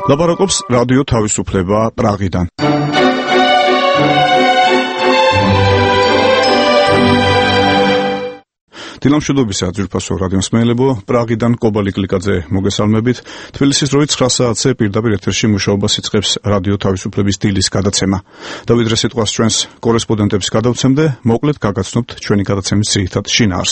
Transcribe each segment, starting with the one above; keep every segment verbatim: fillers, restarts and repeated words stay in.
ლაპარაკობს რადიო თავისუფლება პრაღიდან. დილამშვიდობისა ძვირფასო რადიო მსმენელებო, პრაღიდან კობა ლიკლიკაძე მოგესალმებით. თბილისის დროით ცხრა საათზე პირდაპირ ეთერში მუშაობას იწყებს რადიო თავისუფლების დილის გადაცემა. დავიდ რესიტყვას ჩვენს კორესპონდენტებს გადავცემდე, მოკლედ გაგაცნობთ ჩვენი გადაცემის ძირითად შინაარს.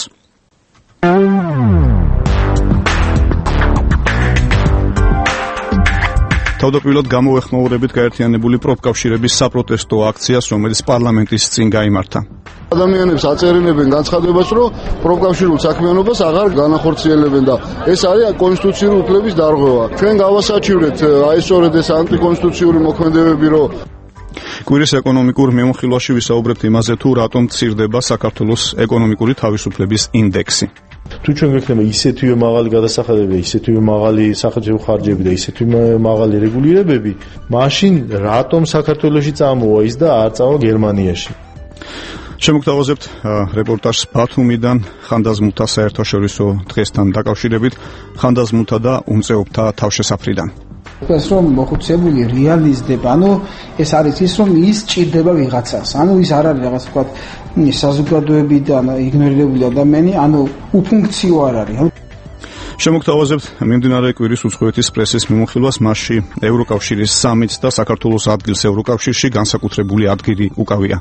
თავდაპირველად გამოეხმაურებით გაერთიანებული პროფკავშირების საპროტესტო აქციას, რომელიც პარლამენტის წინ გაიმართა. ადამიანებს აწერინებენ განცხადებას, რომ პროფკავშირულ საქმიანობას აღარ განახორციელებენ და ეს არის კონსტიტუციური უფლების დარღვევა. ჩვენ გავასაჩივრეთ აი სწორედ ეს ანტიკონსტიტუციური მოქმედებები, რომ კვირის ეკონომიკურ მიმოხილვაში ვისაუბრებთ იმაზე, თუ რატომ მცირდება საქართველოს ეკონომიკური თავისუფლების ინდექსი. თუ ჩვენ გვექნება ისეთივე მაღალი გადასახადებები, ისეთივე მაღალი სახელმწიფო ხარჯები და ისეთივე მაღალი რეგულირებები, მაშინ რატომ საქართველოში წამოვა ის და არ წავა გერმანიაში? შემოგთავაზებთ რეპორტაჟს ბათუმიდან ხანდაზმულთა საერთაშორისო დღესთან დაკავშირებით, ხანდაზმულთა და უმწეობთა თავშესაფრიდან. ეს რომ მოხუცებული რეალიზდება, ანუ ეს არის ის, რომ ის ჭირდება ვიღაცას. ანუ ის არ არის რაღაც ვთქვათ საზოგადოებიდან იგნორირებული ადამიანი, ანუ უფუნქციო არ არის. შემოგთავაზებთ მიმდინარე კვირის უცხოეთის პრესის მიმოხილვას, მასში ევროკავშირის სამიტს და საქართველოს ადგილს ევროკავშირში განსაკუთრებული ადგილი უკავია.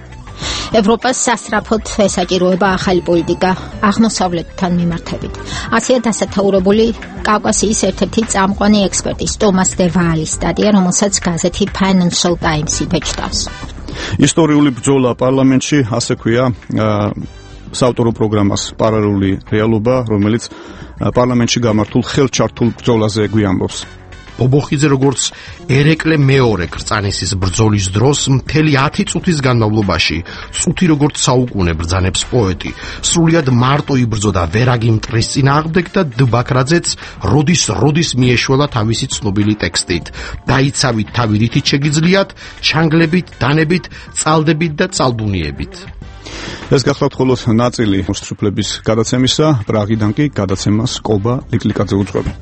ევროპას სასწრაფოდ ესაჭიროება ახალი პოლიტიკა აღმოსავლეთთან მიმართებით. ასეა დასათაურებული კავკასიის ერთ-ერთი წამყვანი ექსპერტის ტომას დე ვალის სტატია, რომელსაც გაზეთი Financial Times იბეჭდავს. ისტორიული ბრძოლა პარლამენტში, ასე ქვია საავტორო პროგრამას პარალელური რეალობა, რომელიც პარლამენტში გამართულ ხელჩართულ ბრძოლაზე გვიამბობს. ბობოხიძე როგორც ერეკლე მეორე კრწანისის ბრძოლის დროს მთელი ათი წუთის განმავლობაში, წუთი როგორც საუკუნე ბრძანებს პოეტი, სრულიად მარტო იბრძოდა ვერაგი მტრის წინააღმდეგ და დბაქრაძეც როდის როდის მიეშველა თავისი ცნობილი ტექსტით. დაიცავით თავი რითით შეგიძლიათ, ჩანგლებით, დანებით, წალდებით და წალდუნიებით. ეს გახლავთ მხოლოდ ნაწილი მოსწრაფლების გადაცემისა, პრაღიდან კი გადაცემას კობა ლიკლიკაძე უძღვება.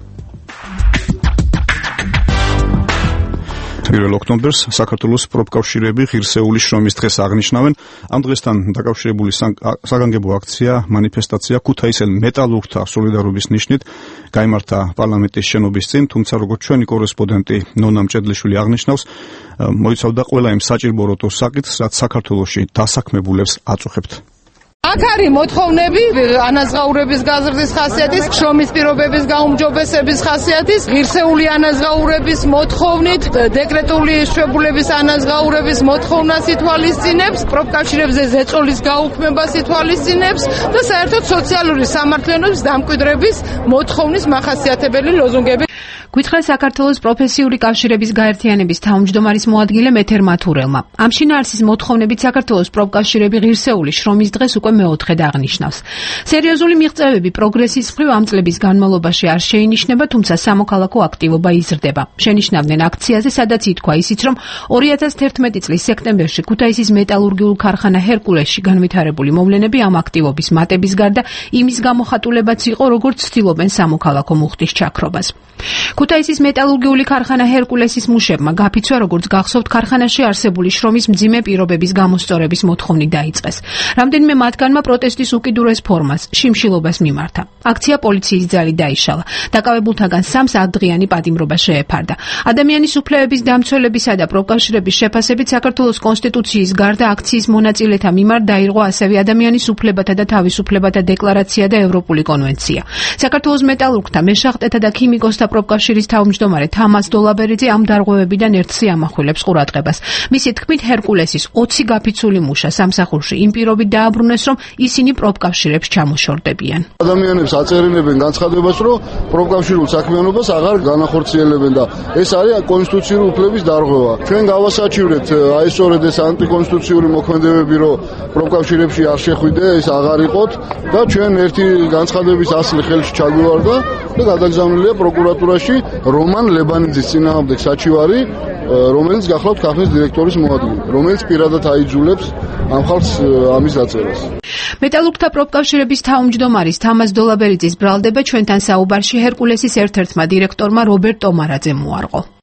პირველ ოქტომბერს საქართველოს პროფკავშირები ღირსეული შრომის დღეს აღნიშნავენ. ამ დღესთან დაკავშირებული საგანგებო აქცია, მანიფესტაცია ქუთაისელ მეტალურგთა სოლიდარობის ნიშნით გაიმართა პარლამენტის შენობის წინ, თუმცა როგორც ჩვენი კორესპონდენტი ნონა მჭედლიშვილი აღნიშნავს, მოიცავდა ყველა იმ საჭირბოროტო საკითხს, რაც საქართველოში დასაქმებულებს აწუხებთ. აქ არის მოთხოვნები ანაზღაურების გაზრდის ხასიათის, შრომის პირობების გაუმჯობესების ხასიათის, ღირსეული ანაზღაურების მოთხოვნით, დეკრეტული შვებულების ანაზღაურების მოთხოვნას ითვალისწინებს, პროფკავშირებზე ზეწოლის გაუქმებას ითვალისწინებს და საერთოდ სოციალური სამართლიანობის დამკვიდრების მოთხოვნის მახასიათებელი ლოზუნგები. გითხრა საქართველოს პროფესიული კავშირების გაერთიანების თავმჯდომარის მოადგილე მეთერ მათურელმა. ამ შინაარსის მოთხოვნებით საქართველოს პროფკავშირები ღირსეული შრომის დღეს უკვე მეოთხედ აღნიშნავს. სერიოზული მიღწევები პროგრესის მხრივ ამ წლების განმავლობაში არ შეინიშნება, თუმცა სამოქალაქო აქტივობა იზრდება. შენიშნავდნენ აქციაზე, სადაც ითქვა ისიც, რომ ორი ათას თერთმეტი წლის სექტემბერში ქუთაისის მეტალურგიულ ქარხანა ჰერკულესში განვითარებული მოვლენები ამ აქტივობის მატების გარდა იმის გამოხატულებაც იყო, როგორც ცდილობენ სამოქალაქო მუხტის ჩაქრობას. ქუთაისის მეტალურგიული ქარხანა ჰერკულესის მუშებმა გაფიცვა, როგორც გახსოვთ, ქარხანაში არსებული შრომის მძიმე პირობების გამოსწორების მოთხოვნით დაიწყეს. რამდენიმე მათგანმა პროტესტის უკიდურეს ფორმას, შიმშილობას მიმართა. აქცია პოლიციის ძალით დაიშალა. დაკავებულთაგან სამს ათდღიანი პატიმრობა შეეფარდა. ადამიანის უფლებების დამცველებისა და პროფკავშირების შეფასებით საქართველოს კონსტიტუციის გარდა აქციის მონაწილეთა მიმართ დაირღვა ასევე ადამიანის უფლებათა და თავისუფლებათა დეკლარაცია და ევროპული კონვენცია. საქართველოს მეტალურგთა, მეშახტეთა და ქიმიკოსთა პროფკავშირის თავმჯდომარე თამაზ დოლაბერიძე ამ დარღვევებიდან ერთსი ამახვილებს ყურადღებას. მისი თქმით, ჰერკულესის ოცი გაფიცული მუშა სამსახურში იმ პირობით დააბრუნეს, რომ ისინი პროფკავშირებს ჩამოშორდებიან. ადამიანებს აწერინებენ განცხადებას, რომ პროფკავშირულ საქმიანობას აღარ განახორციელებენ და ეს არის კონსტიტუციური უფლების დარღვევა. ჩვენ გავასაჩივრეთ აი სწორედ ეს ანტიკონსტიტუციური მოქმედებები, რომ პროფკავშირებში არ შეხვიდე, ეს აღარ იყოთ და ჩვენ ერთი განცხადების ასლი ხელში ჩაგვივარდა და გადაგზავნილია პროკურატურაში რომან ლებანიძის წინააღმდეგ საჩივარი, რომელიც გახლავთ ქარხნის დირექტორის მოადგილე, რომელიც პირადად აიძულებს ამ ხალხს ამის დაწერას. მეტალურგთა პროფკავშირების თავმჯდომარის თამაზ დოლაბერიძის ბრალდება ჩვენთან საუბარში ჰერკულესის ერთ-ერთმა დირექტორმა რობერტ ტომარაძემ უარყო.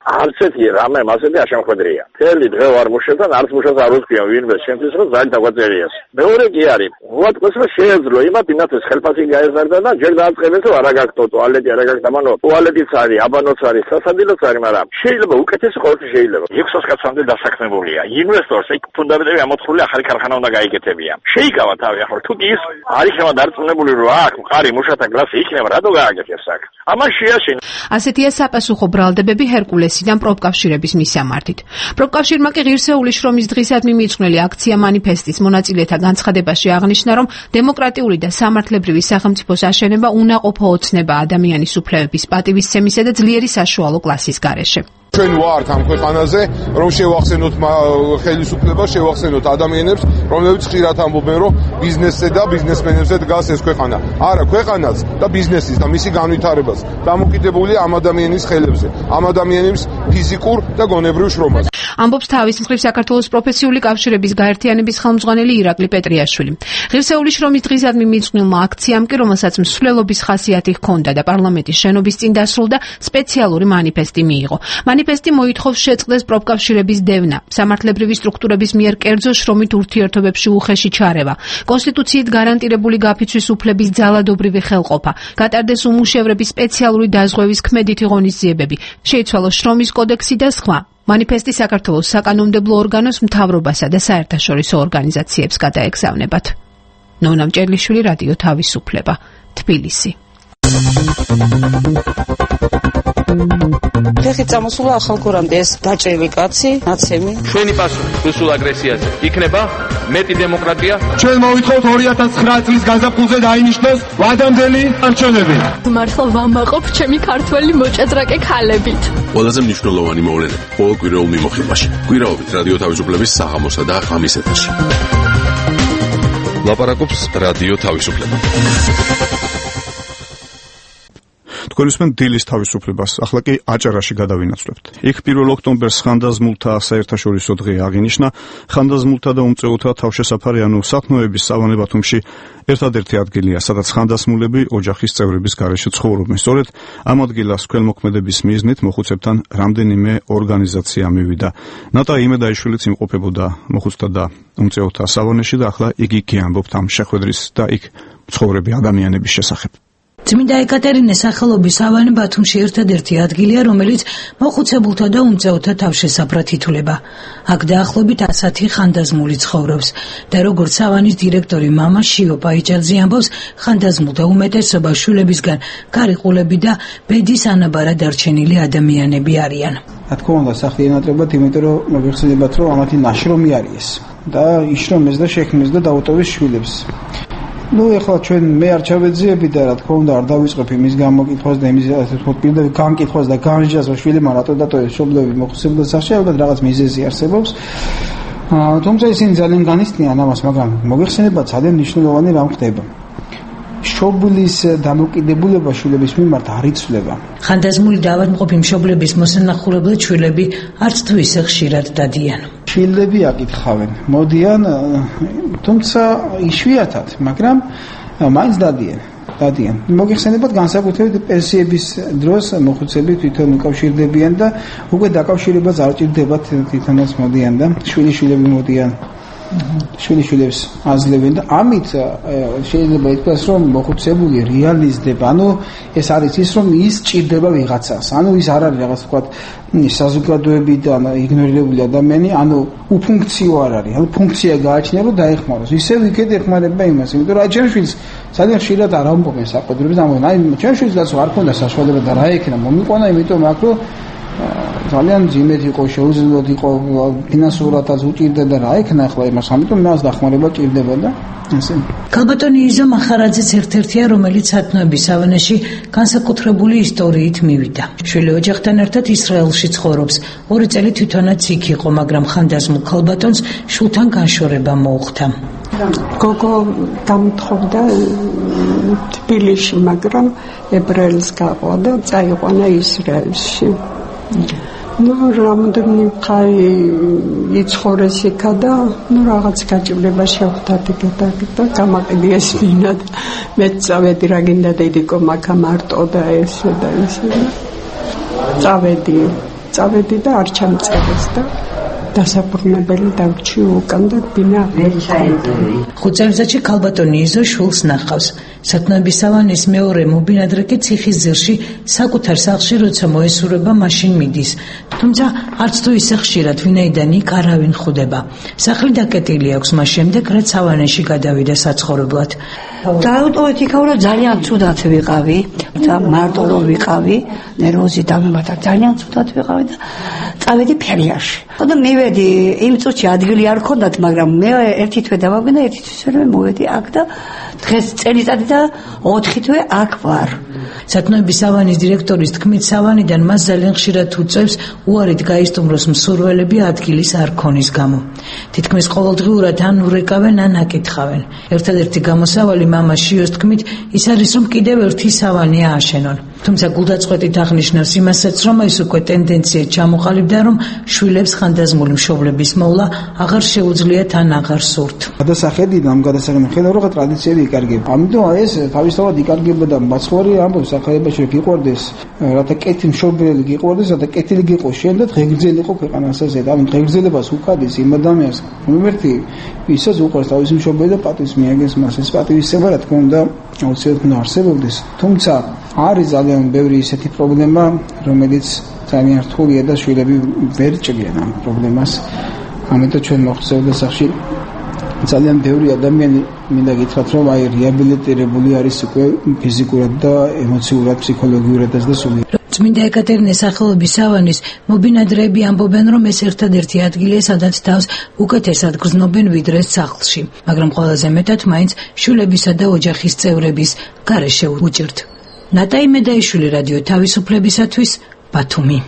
არც ერთი რამე მასეთი არ შემოხვედრია. მთელი დღე ვარ მუშებთან, არც მუშას არ ვუსკვია ვინმე შემთხვევით რომ ზაგი დაგვაწერიეს. მეორე კი არის, უბრალოდ ყოსმა შეეძლო იმათ იმათეს ხელფასი გაეზარდა და ჯერ დააწყებეს რომ არა გაქვთ ტუალეტი, არა გაქვთ ამანო, ტუალეტიც არის, აბანოც არის, სასადილოც არის, მაგრამ შეიძლება უკეთესი ყოველთვის შეიძლება. ექვსას კაცამდე დასაქმებულია. ინვესტორს იქ ფუნდამენტები ამოთხრული ახალი ქარხანა უნდა გაიგეთებია. შეიკავა თავი ახლა თუ კი ის არის ხემა დარწმუნებული რომ აქ მყარი მუშათა კლასი იქნება, რატო გააგეთებს აქ? ამას შეაშინა. ასეთია საპასუხო ბრალდებები ჰერკულესიდან პროფკავშირების მისამართით. პროფკავშირმა კი ღირსეული შრომის დღისადმი მიძღვნილი აქცია მანიფესტის მონაწილეთა განცხადებაში აღნიშნა, რომ დემოკრატიული და სამართლებრივი სახელმწიფოს აშენება უნაყოფო ოცნება ადამიანის უფლებების პატივისცემისა და ძლიერი საშუალო კლასის გარეშე. ჩვენ ვართ ამ ქვეყანაზე, რომ შევახსენოთ ხელისუფლება, შევახსენოთ ადამიანებს, რომლებიც ხშირად ამბობენ, რომ ბიზნესზე და ბიზნესმენებზე დგას ეს ქვეყანა. არა, ქვეყანაც და ბიზნესის და მისი განვითარებას დამოკიდებულია ამ ადამიანის ხელებზე, ამ ადამიანის ფიზიკურ და გონებრივ შრომაზე. ამბობს თავის მხრივ საქართველოს პროფესიული კავშირების გაერთიანების ხელმძღვანელი ირაკლი პეტრიაშვილი. ღირსეული შრომის დღისადმი მიძღვნილმა აქციამ კი, რომელსაც მსვლელობის ხასიათი ჰქონდა და პარლამენტის შენობის წინ დასრულდა, სპეციალური მანიფესტი მიიღო. მანიფესტი მოითხოვს შეწყდეს პროფკავშირების დევნა, სამართლებრივი სტრუქტურების მიერ კერძო შრომით ურთიერთობებში უხეში ჩარევა, კონსტიტუციით გარანტირებული გაფიცვის უფლების ძალადობრივი ხელყოფა, გატარდეს უმუშევრების სპეციალური დაზღვევის ქმედითი ღონისძიებები, შეიცვალოს შრომის კოდექსი და სხვა. მანიფესტი საქართველოს საკანონმდებლო ორგანოს, მთავრობასა და საერთაშორისო ორგანიზაციებს გადაეგზავნებათ. ნონა მჭერლიშვილი, რადიო თავისუფლება, თბილისი. ფეხი წამოსულა ახალგორამდე ეს დაჭრილი კაცი, ნაცემი. ჩვენი პასუხი რუსულ აგრესიაზე იქნება მეტი დემოკრატია. ჩვენ მოვითხოვთ ორი ათას ცხრა წლის გაზაფხულზე დაინიშნოს ვადამდელი არჩევნები. მართლა ვამაყობ ჩემი ქართველი მოჭადრაკე ქალებით. ყველაზე მნიშვნელოვანი მოვლენა ყოველკვირეულ მიმოხილვაში. კვირაობით რადიო თავისუფლების საღამოსა და ღამის ეთერში. ლაპარაკობს რადიო თავისუფლება. თქვენ უსმენთ დილის თავისუფლებას, ახლა კი აჭარაში გადავინაცვლებთ. იქ პირველ ოქტომბერს ხანდაზმულთა საერთაშორისო დღე აღინიშნა. ხანდაზმულთა და უმწეოთა თავშესაფარი, ანუ სათნოების სავანე ბათუმში ერთადერთი ადგილია, სადაც ხანდაზმულები ოჯახის წევრების გარეშე ცხოვრობენ. სწორედ ამ ადგილას ქველმოქმედების მიზნით მოხუცებთან რამდენიმე ორგანიზაცია მივიდა. ნატა იმედაიშვილიც იმყოფებოდა მოხუცთა და უმწეოთა სავანეში და ახლა იგი კი ამბობთ ამ შეხვედრის და იქ მცხოვრები ადამიანების შესახებ. წმინდა ეკატერინეს სახელობის სავანე ბათუმში ერთადერთი ადგილია, რომელიც მოხუცებულთა და უმწეოთა თავშესაფრად ითვლება. აქ დაახლოებით ასათი ხანდაზმული ცხოვრობს და როგორც სავანის დირექტორი მამა შიო პაიჭაძე ამბობს, ხანდაზმულთა უმეტესობა შულებისგან გარიყულები და ბედის ანაბარად დარჩენილი ადამიანები არიან. რა თქმა უნდა, სახლი ენატრებათ, იმიტომ რომ მოგეხსენებათ, რომ ამათი ნაშრომი არის ეს და იშრომეს და შექმნეს და დაუტოვეს შვილებს. Ну, ეხლა ჩვენ მე არ ჩავეძიები და რა თქმა უნდა არ დავიწყებ იმის გამოკითხვას და იმის ასე ვთქვათ პირდაპირ განკითხვას და განსჯას რომ შვილი მან რატო დატოვეს მშობლები მოხუცებულთა სახლში, ალბათ რაღაც მიზეზი არსებობს. აა თუმცა ისინი ძალიან განიცდიან ამას, მაგრამ მოგეხსენებათ ძალიან მნიშვნელოვანი რამ ხდება. მშობლის დამოკიდებულება შვილების მიმართ არ იცვლება. ხანდაზმული და ავადმყოფი მშობლების მოსანახულებლად შვილები არც თუ ისე ხშირად დადიან. შვილები აკითხავენ, მოდიან, თუმცა იშვიათად, მაგრამ მაინც დადიან. დადიან. მოგეხსენებათ განსაკუთრებით პენსიების დროს მოხუცები თვითონ უკავშირდებიან და უკვე დაკავშირებას არ ჭირდებათ, თვითონაც მოდიან და შვილიშვილები მოდიან. შვილიშვილებს აძლევენ და ამით შეიძლება ითქვას, რომ მოხუცებული რეალიზდება, ანუ ეს არის ის, რომ ის ჭირდება ვიღაცას, ანუ ის არ არის რაღაც ვთქვათ საზოგადოებიდან იგნორირებული ადამიანი, ანუ უფუნქციო არ არის, ანუ ფუნქცია გააჩნია, რომ დაეხმაროს. ისევ იქეთ ეხმარება იმას, იმიტომ რომ აი ჩემ შვილს ძალიან ხშირად არ ამბობენ საყვედურებს, ამბობენ, აი ჩემ შვილსაც არ ქონდა საშუალება და რა ექნა მომიყვანა, იმიტომ აქ რომ ძალიან ძიმეთ იყო, შეუძლებლად იყო, ფინანსურადაც უჭირდა და რა ექნა ახლა იმას, ამიტომ მას დახმარება ჭირდება და ასე. ქალბატონი იზო მახარაძეც ერთ-ერთია, რომელიც სათნოების სავანეში განსაკუთრებული ისტორიით მივიდა. შვილი ოჯახთან ერთად ისრაელში ცხოვრობს. ორი წელი თვითონაც იქ იყო, მაგრამ ხანდაზმულ ქალბატონს შულთან განშორება მოუხდა. გოგო დამთხოვდა თბილისში, მაგრამ ებრაელს გაყვა და წაიყვანა ისრაელში. ну რამოდენმე ხანი იცხოვრეს იქა და ну რაღაც გაჭირება შეხვდა და გამაყიდეს მინა და მე წავედი რა გინდა და იდიკო მაგა მარტო და ესე და ისე წავედი წავედი და არ ჩამწერეს და დასაბრუნებელი დავრჩი უკან და ბინა ხუთწელიწადში ქალბატონი იზო შულს ნახავს. სათნოების სავანის მეორე მობინადრე კი ციხის ძირში საკუთარ სახლში როცა მოესურება მაშინ მიდის. თუმცა არც თუ ისე ხშირად ვინაიდან იქ არავინ ხვდება. სახლი დაკეტილი აქვს მას შემდეგ რაც სავანეში გადავიდა საცხოვრებლად. დაუტოვეთ იქაურა ძალიან ცუდად ვიყავი და მარტო რომ ვიყავი ნერვოზი დამემართა ძალიან ცუდად ვიყავი და წავედი ფერიაში. და მივედი იმ წუთში ადგილი არ ქონდათ მაგრამ მე ერთი თვე დავაგნა ერთი თვე მოვედი აქ და დღეს წელიწადი და ოთხი თვე აქ ვარ. სათნოების სავანის დირექტორის თქმით სავანიდან მას ძალიან ხშირად უწევს უარით გაისტუმროს მსურველები ადგილის არ ქონის გამო. თითქმის ყოველდღიურად ან ურეკავენ ან აკითხავენ. ერთადერთი გამოსავალი მამას შიოს თქმით ის არის რომ კიდევ ერთი სავანი ააშენონ. თუმცა გულდაწყვეტით აღნიშნავს იმასაც რომ ეს უკვე ტენდენცია ჩამოყალიბდა რომ შვილებს ხანდაზმული მშობლების მოვლა აღარ შეუძლიათ ან აღარ სურთ. გადასახედიდან ამ გადასაღების ხედავ რომ ტრადიციები იკარგება. ამიტომ ეს თავისთავად იკარგებოდა მაცხოვარი ამბობს სახელებაში რომ გიყვარდეს რათა კეთი მშობელი გიყვარდეს რათა კეთილი გიყო შენ და დღეგრძელიყო ქვეყანას ასე და ამ დღეგრძელებას უკადის იმ ადამიანს მომერთი ვისაც უყვარს თავისი მშობელი და პატივს მიაგებს მას ეს პატივისცემა რა თქმა უნდა აუცილებლად უნდა არსებობდეს. თუმცა არის ძალიან ბევრი ისეთი პრობლემა რომელიც ძალიან რთულია და შვილები ვერ ჭრიან ამ პრობლემას. ამიტომ ჩვენ მოხსოვდა სახში ძალიან ბევრი ადამიანი მინდა გითხრათ რომ აი რეაბილიტირებული არის უკვე ფიზიკურად და ემოციურად, ფსიქოლოგიურადაც და სულიერ. წმინდა ეკატერინეს სახელობის სავანის მობინადრეები ამბობენ რომ ეს ერთადერთი ადგილია სადაც თავს უკეთესად გრძნობენ ვიდრე სახლში, მაგრამ ყველაზე მეტად მაინც შვილებისა და ოჯახის წევრების გარეშე უჭირთ. ნატაი მედაიშვილი რადიო თავისუფლებისათვის ბათუმი.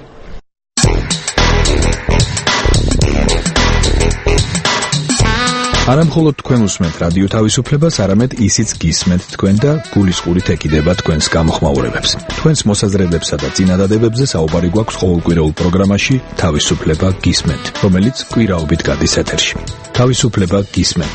არა მხოლოდ თქვენ უსმენთ რადიო თავისუფლებას, არამედ ისიც გისმენთ თქვენ და გულისყურით ეკიდება თქვენს გამოხმაურებებს. თქვენს მოსაზრებებსა და წინადადებებზე საუბარი გვაქვს ყოველკვირეულ პროგრამაში თავისუფლება გისმენთ, რომელიც კვირაობით გადის ეთერში. თავისუფლება გისმენთ.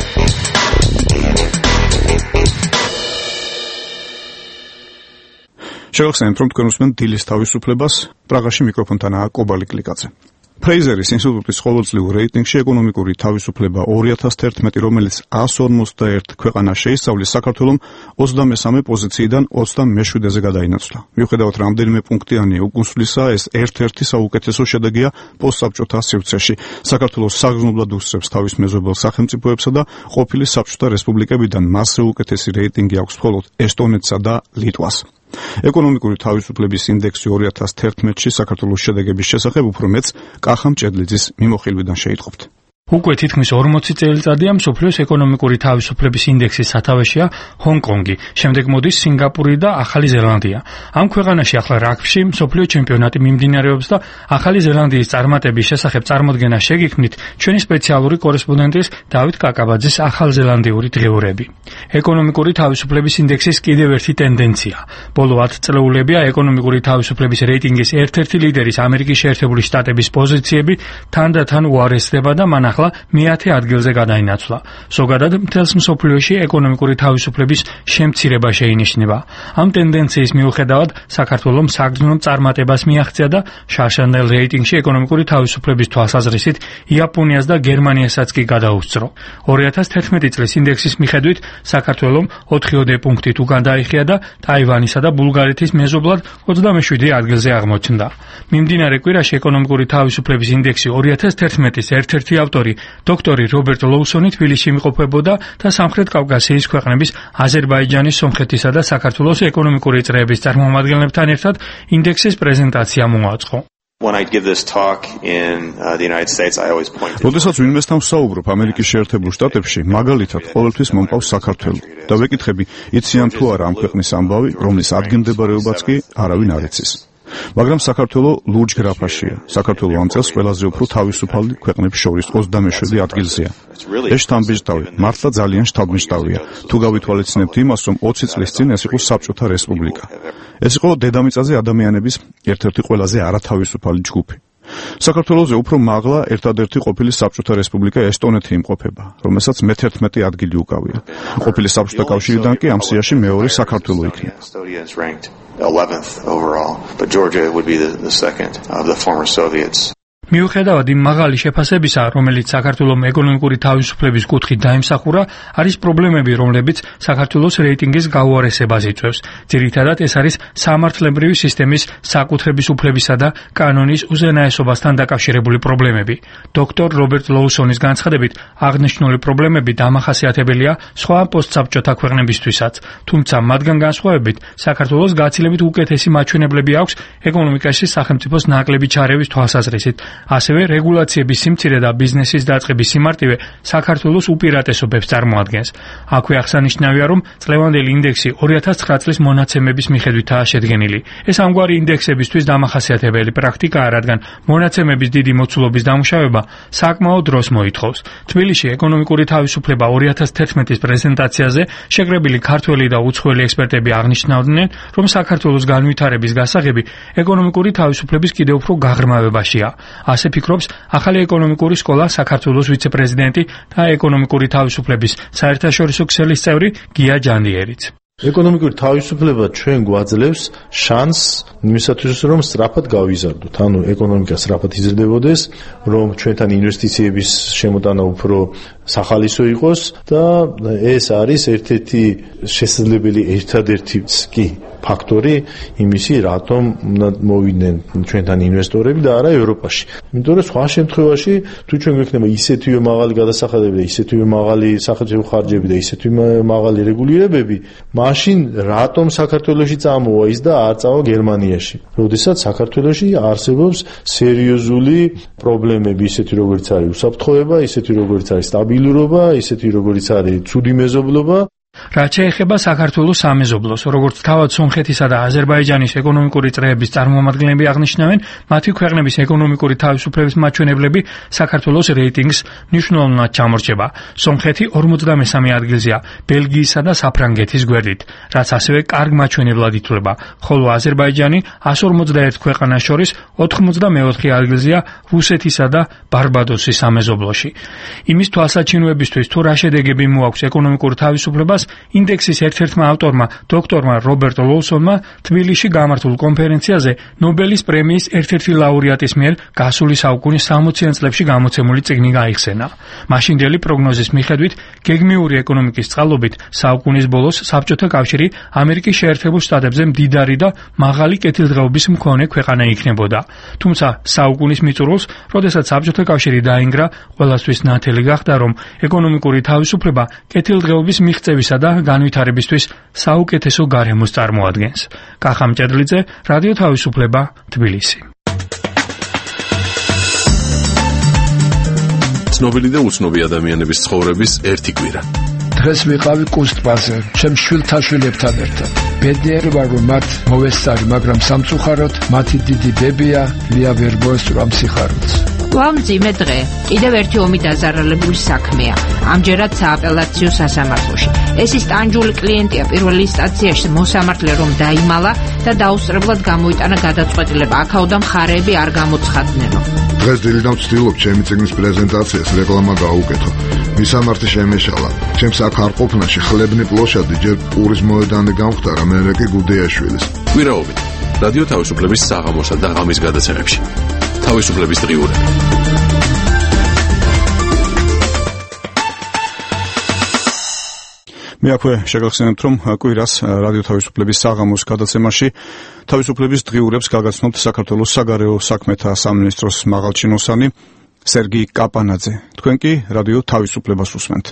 შევახსენებთ, რომ თქვენ უსმენთ დილის თავისუფლებას, პრაღაში მიკროფონთანაა კობალი კლიკაძე. ფრეიზერის ინსტიტუტის ყოველწლიურ რეიტინგში ეკონომიკური თავისუფლება ორი ათას თერთმეტი, რომელიც ას ორმოცდაერთ ქვეყანას შეისწავლის, საქართველომ ოცდამესამე პოზიციიდან ოცდამეშვიდეზე გადაინაცვლა. მიუხედავად რამდენიმე პუნქტიანი უკუსვლისა, ეს ერთ-ერთი საუკეთესო შედეგია პოსტსაბჭოთა სივრცეში. საქართველოს საგრძნობლად უსწრებს თავის მეზობელ სახელმწიფოებსა და ყოფილი საბჭოთა რესპუბლიკებიდან მასზე უკეთესი რეიტინგი აქვს მხოლოდ ესტონეთსა და ლიტვას. ეკონომიკური თავისუფლების ინდექსი ორი ათას თერთმეტში საქართველოს შედეგების შესახებ უფრო მეც კახამ ჭედლიძის მიმოხილვიდან შეიტყობთ. უკვე თითქმის ორმოცი წელიწადია მსოფლიოს ეკონომიკური თავისუფლების ინდექსის სათავეშია ჰონკონგი, შემდეგ მოდის სინგაპური და ახალი ზელანდია. ამ ქვეყანაში ახლა რაგბიში მსოფლიო ჩემპიონატი მიმდინარეობს და ახალი ზელანდიის წარმატების შესახებ წარმოდგენა შეგიქმნით ჩვენი სპეციალური კორესპონდენტის დავით კაკაბაძის ახალზელანდიური დღეურები. ეკონომიკური თავისუფლების ინდექსის კიდევ ერთი ტენდენცია. ბოლო ათ წლეულებია ეკონომიკური თავისუფლების რეიტინგის ერთ-ერთი ლიდერის ამერიკის შეერთებული შტატების პოზიციები თანდათან უარესდება და მან ახლა მეათე ადგილზე გადაინაცვლა. ზოგადად მთელს მსოფლიოში ეკონომიკური თავისუფლების შემცირება შეინიშნება. ამ ტენდენციის მიუხედავად საქართველომ საგრძნო წარმატებას მიაღწია და შარშანდელ რეიტინგში ეკონომიკური თავისუფლების თვალსაზრისით იაპონიას და გერმანიასაც კი გადაუსწრო. ორი ათას თერთმეტი წლის ინდექსის მიხედვით საქართველომ ოთხიოდე პუნქტით უკან დაიხია და ტაივანისა და ბულგარეთის მეზობლად ოცდამეშვიდე ადგილზე აღმოჩნდა. მიმდინარე კვირაში ეკონომიკური თავისუფლების ინდექსი ორი ათას თერთმეტის ერთ-ერთი ავტორი დოქტორი რობერტ ლოუსონი თბილისში იმყოფებოდა და სამხრეთ კავკასიის ქვეყნების აზერბაიჯანის, სომხეთისა და საქართველოს ეკონომიკური წრეების წარმომადგენლებთან ერთად ინდექსის პრეზენტაცია მოაწყო. When I give this talk in uh, the United States, I always point to როდესაც ვინმესთან ვსაუბრობ ამერიკის შეერთებულ შტატებში, მაგალითად ყოველთვის მომყავს საქართველო და ვეკითხები, იციან თუ არა ამ ქვეყნის ამბავი, რომლის ადგილმდებარეობაც კი არავინ არ იცის. მაგრამ საქართველო ლურჯ გრაფაშია. საქართველო ამ წელს ყველაზე უფრო თავისუფალი ქვეყნების შორის ოცდამეშვიდე ადგილზეა. ეს შთამბეჭდავი, მართლა ძალიან შთამბეჭდავია. თუ გავითვალისწინებთ იმას, რომ ოცი წლის წინ ეს იყო საბჭოთა რესპუბლიკა. ეს იყო დედამიწაზე ადამიანების ერთ-ერთი ყველაზე არათავისუფალი ჯგუფი. საქართველოზე უფრო მაღლა ერთადერთი ყოფილი საბჭოთა რესპუბლიკა ესტონეთი იმყოფება, რომელსაც მეთერთმეტე ადგილი უკავია. ყოფილი საბჭოთა კავშირიდან კი ამ სიაში მეორე საქართველო იქნება. eleventh overall, but Georgia would be the, the second of the former Soviets. მიუხედავად იმ მაღალი შეფასებისა, რომელიც საქართველოს ეკონომიკური თავისუფლების კუთხით დაიმსახურა, არის პრობლემები, რომლებიც საქართველოს რეიტინგის გაუარესებას იწვევს. ძირითადად ეს არის სამართლებრივი სისტემის საკუთრების უფლებისა და კანონის უზენაესობასთან დაკავშირებული პრობლემები. დოქტორ რობერტ ლოუსონის განცხადებით, აღნიშნული პრობლემები დამახასიათებელია სხვა პოსტსაბჭოთა ქვეყნებისთვისაც, თუმცა მათგან განსხვავებით, საქართველოს გაცილებით უკეთესი მაჩვენებლები აქვს ეკონომიკაში სახელმწიფოს ნაკლები ჩარევის თვალსაზრისით. ასევე რეგულაციების სიმცირე და ბიზნესის დაწყების სიმარტივე საქართველოს უპირატესობებს წარმოადგენს. აქვე აღსანიშნავია, რომ წლევანდელი ინდექსი ორი ათას ცხრა წლის მონაცემების მიხედვითაა შედგენილი. ეს ამგვარი ინდექსებისთვის დამახასიათებელი პრაქტიკაა, რადგან მონაცემების დიდი მოცულობის დამუშავება საკმაოდ დროს მოითხოვს. თბილისში ეკონომიკური თავისუფლება ორი ათას თერთმეტის პრეზენტაციაზე შეკრებილი ქართველი და უცხოელი ექსპერტები აღნიშნავდნენ, რომ საქართველოს განვითარების გასაღები ეკონომიკური თავისუფლების კიდევ უფრო გაღრმავებაშია. ასე ფიქრობს ახალი ეკონომიკური სკოლა საქართველოს ვიცე-პრეზიდენტი და ეკონომიკური თავისუფლების საერთაშორისო ქსელის წევრი გია ჯანდიერიც. ეკონომიკური თავისუფლება ჩვენ გვაძლევს შანსს იმისათვის, რომ სწრაფად გავიზარდოთ, ანუ ეკონომიკა სწრაფად იზრდებოდეს, რომ ჩვენთან ინვესტიციების შემოტანა უფრო სახალისო იყოს და ეს არის ერთ-ერთი შესაძლებელი ერთადერთი კი ფაქტორი იმისი, რატომ მოვიდნენ ჩვენთან ინვესტორები და არა ევროპაში. იმიტომ რომ სხვა შემთხვევაში თუ ჩვენ გვექნება ისეთივე მაღალი გადასახადები და ისეთივე მაღალი სახელმწიფო ხარჯები და ისეთივე მაღალი რეგულირებები, მაშინ რატომ საქართველოში წამოვა ის და არ წავა გერმანიაში? როდესაც საქართველოში არსებობს სერიოზული პრობლემები, ისეთი როგორც არის უსაფრთხოება, ისეთი როგორც არის სტაბილურობა, ისეთი როგორც არის ცუდი მეზობლობა. რაც შეეხება საქართველოს სამეზობლოს, როგორც თავად სომხეთისა და აზერბაიჯანის ეკონომიკური წრეების წარმომადგენლები აღნიშნავენ, მათი ქვეყნების ეკონომიკური თავისუფლების მაჩვენებლები საქართველოს რეიტინგს მნიშვნელოვნად ჩამორჩება. სომხეთი ორმოცდამესამე ადგილზეა ბელგიისა და საფრანგეთის გვერდით, რაც ასევე კარგ მაჩვენებლად ითვლება, ხოლო აზერბაიჯანი εκατს ორმოცდაერთ ქვეყანას შორის ოთხმოცდამეოთხე ადგილზეა რუსეთისა და ბარბადოსის სამეზობლოში. იმის თვალსაჩინოებისთვის, თუ რა შედეგები მოაქვს ეკონომიკურ თავისუფლებას, ინდექსის ერთ-ერთმა ავტორმა, დოქტორმა რობერტ ლოუსონმა თბილისში გამართულ კონფერენციაზე ნობელის პრემიის ერთ-ერთი ლაურეატის მიერ გასული საუკუნის სამოციან წლებში გამოცემული წიგნი გაიხსენა. მაშინდელი პროგნოზის მიხედვით, გეგმიური ეკონომიკის წყალობით საუკუნის ბოლოს საბჭოთა კავშირი ამერიკის შეერთებულ შტატებზე მდიდარი და მაღალი კეთილდღეობის მქონე ქვეყანა იქნებოდა. თუმცა საუკუნის მიწურულს, როდესაც საბჭოთა კავშირი დაინგრა, ყველასთვის ნათელი გახდა, რომ ეკონომიკური თავისუფლება კეთილდღეობის მიღწევისა და განვითარებისთვის საუკეთესო გარემოს წარმოადგენს. კახა მჭედლიძე, რადიო თავისუფლება, თბილისი. ცნობილი და უცნობი ადამიანების ცხოვრების ერთი კვირა. დღეს ვიყავი კუსტპაზე, ჩემ შვილთაშვილებთან ერთად. ბედნიერი ვარ, რომ მათ მოვესწარი, მაგრამ სამწუხაროდ მათი დიდი ბებია ლია ვერ მოესწრო ამ სიხარულს. ვამძიმე დღე, კიდევ ერთი ომი დაზარალებული საქმეა, ამჯერად სააპელაციო სასამართლოში. ეს ის ტანჯული კლიენტია პირველ ინსტანციაში მოსამართლე რომ დაიმალა და დაუსწრებლად გამოიტანა გადაწყვეტილება, აქაოდა მხარეები არ გამოცხადნენო. დღეს დილიდან ვცდილობ ჩემი წიგნის პრეზენტაციას რეკლამა გაუკეთო. მისამართი შემეშალა. ჩემს აქ არ ყოფნაში ხლებნი პლოშადი ჯერ პურის მოედანი გამختარა, მერე კი გუდეაშვილის. კვირაობით რადიო თავისუფლების საღამოსა და ღამის გადაცემებში. თავისუფლების დღიურები. მე აქვე შეგახსენებთ, რომ კვირას რადიო თავისუფლების საღამოს გადაცემაში თავისუფლების დღიურებს გაგაცნობთ საქართველოს საგარეო საქმეთა სამინისტროს მაღალჩინოსანი სერგი კაპანაძე. თქვენ კი რადიო თავისუფლებას უსმენთ.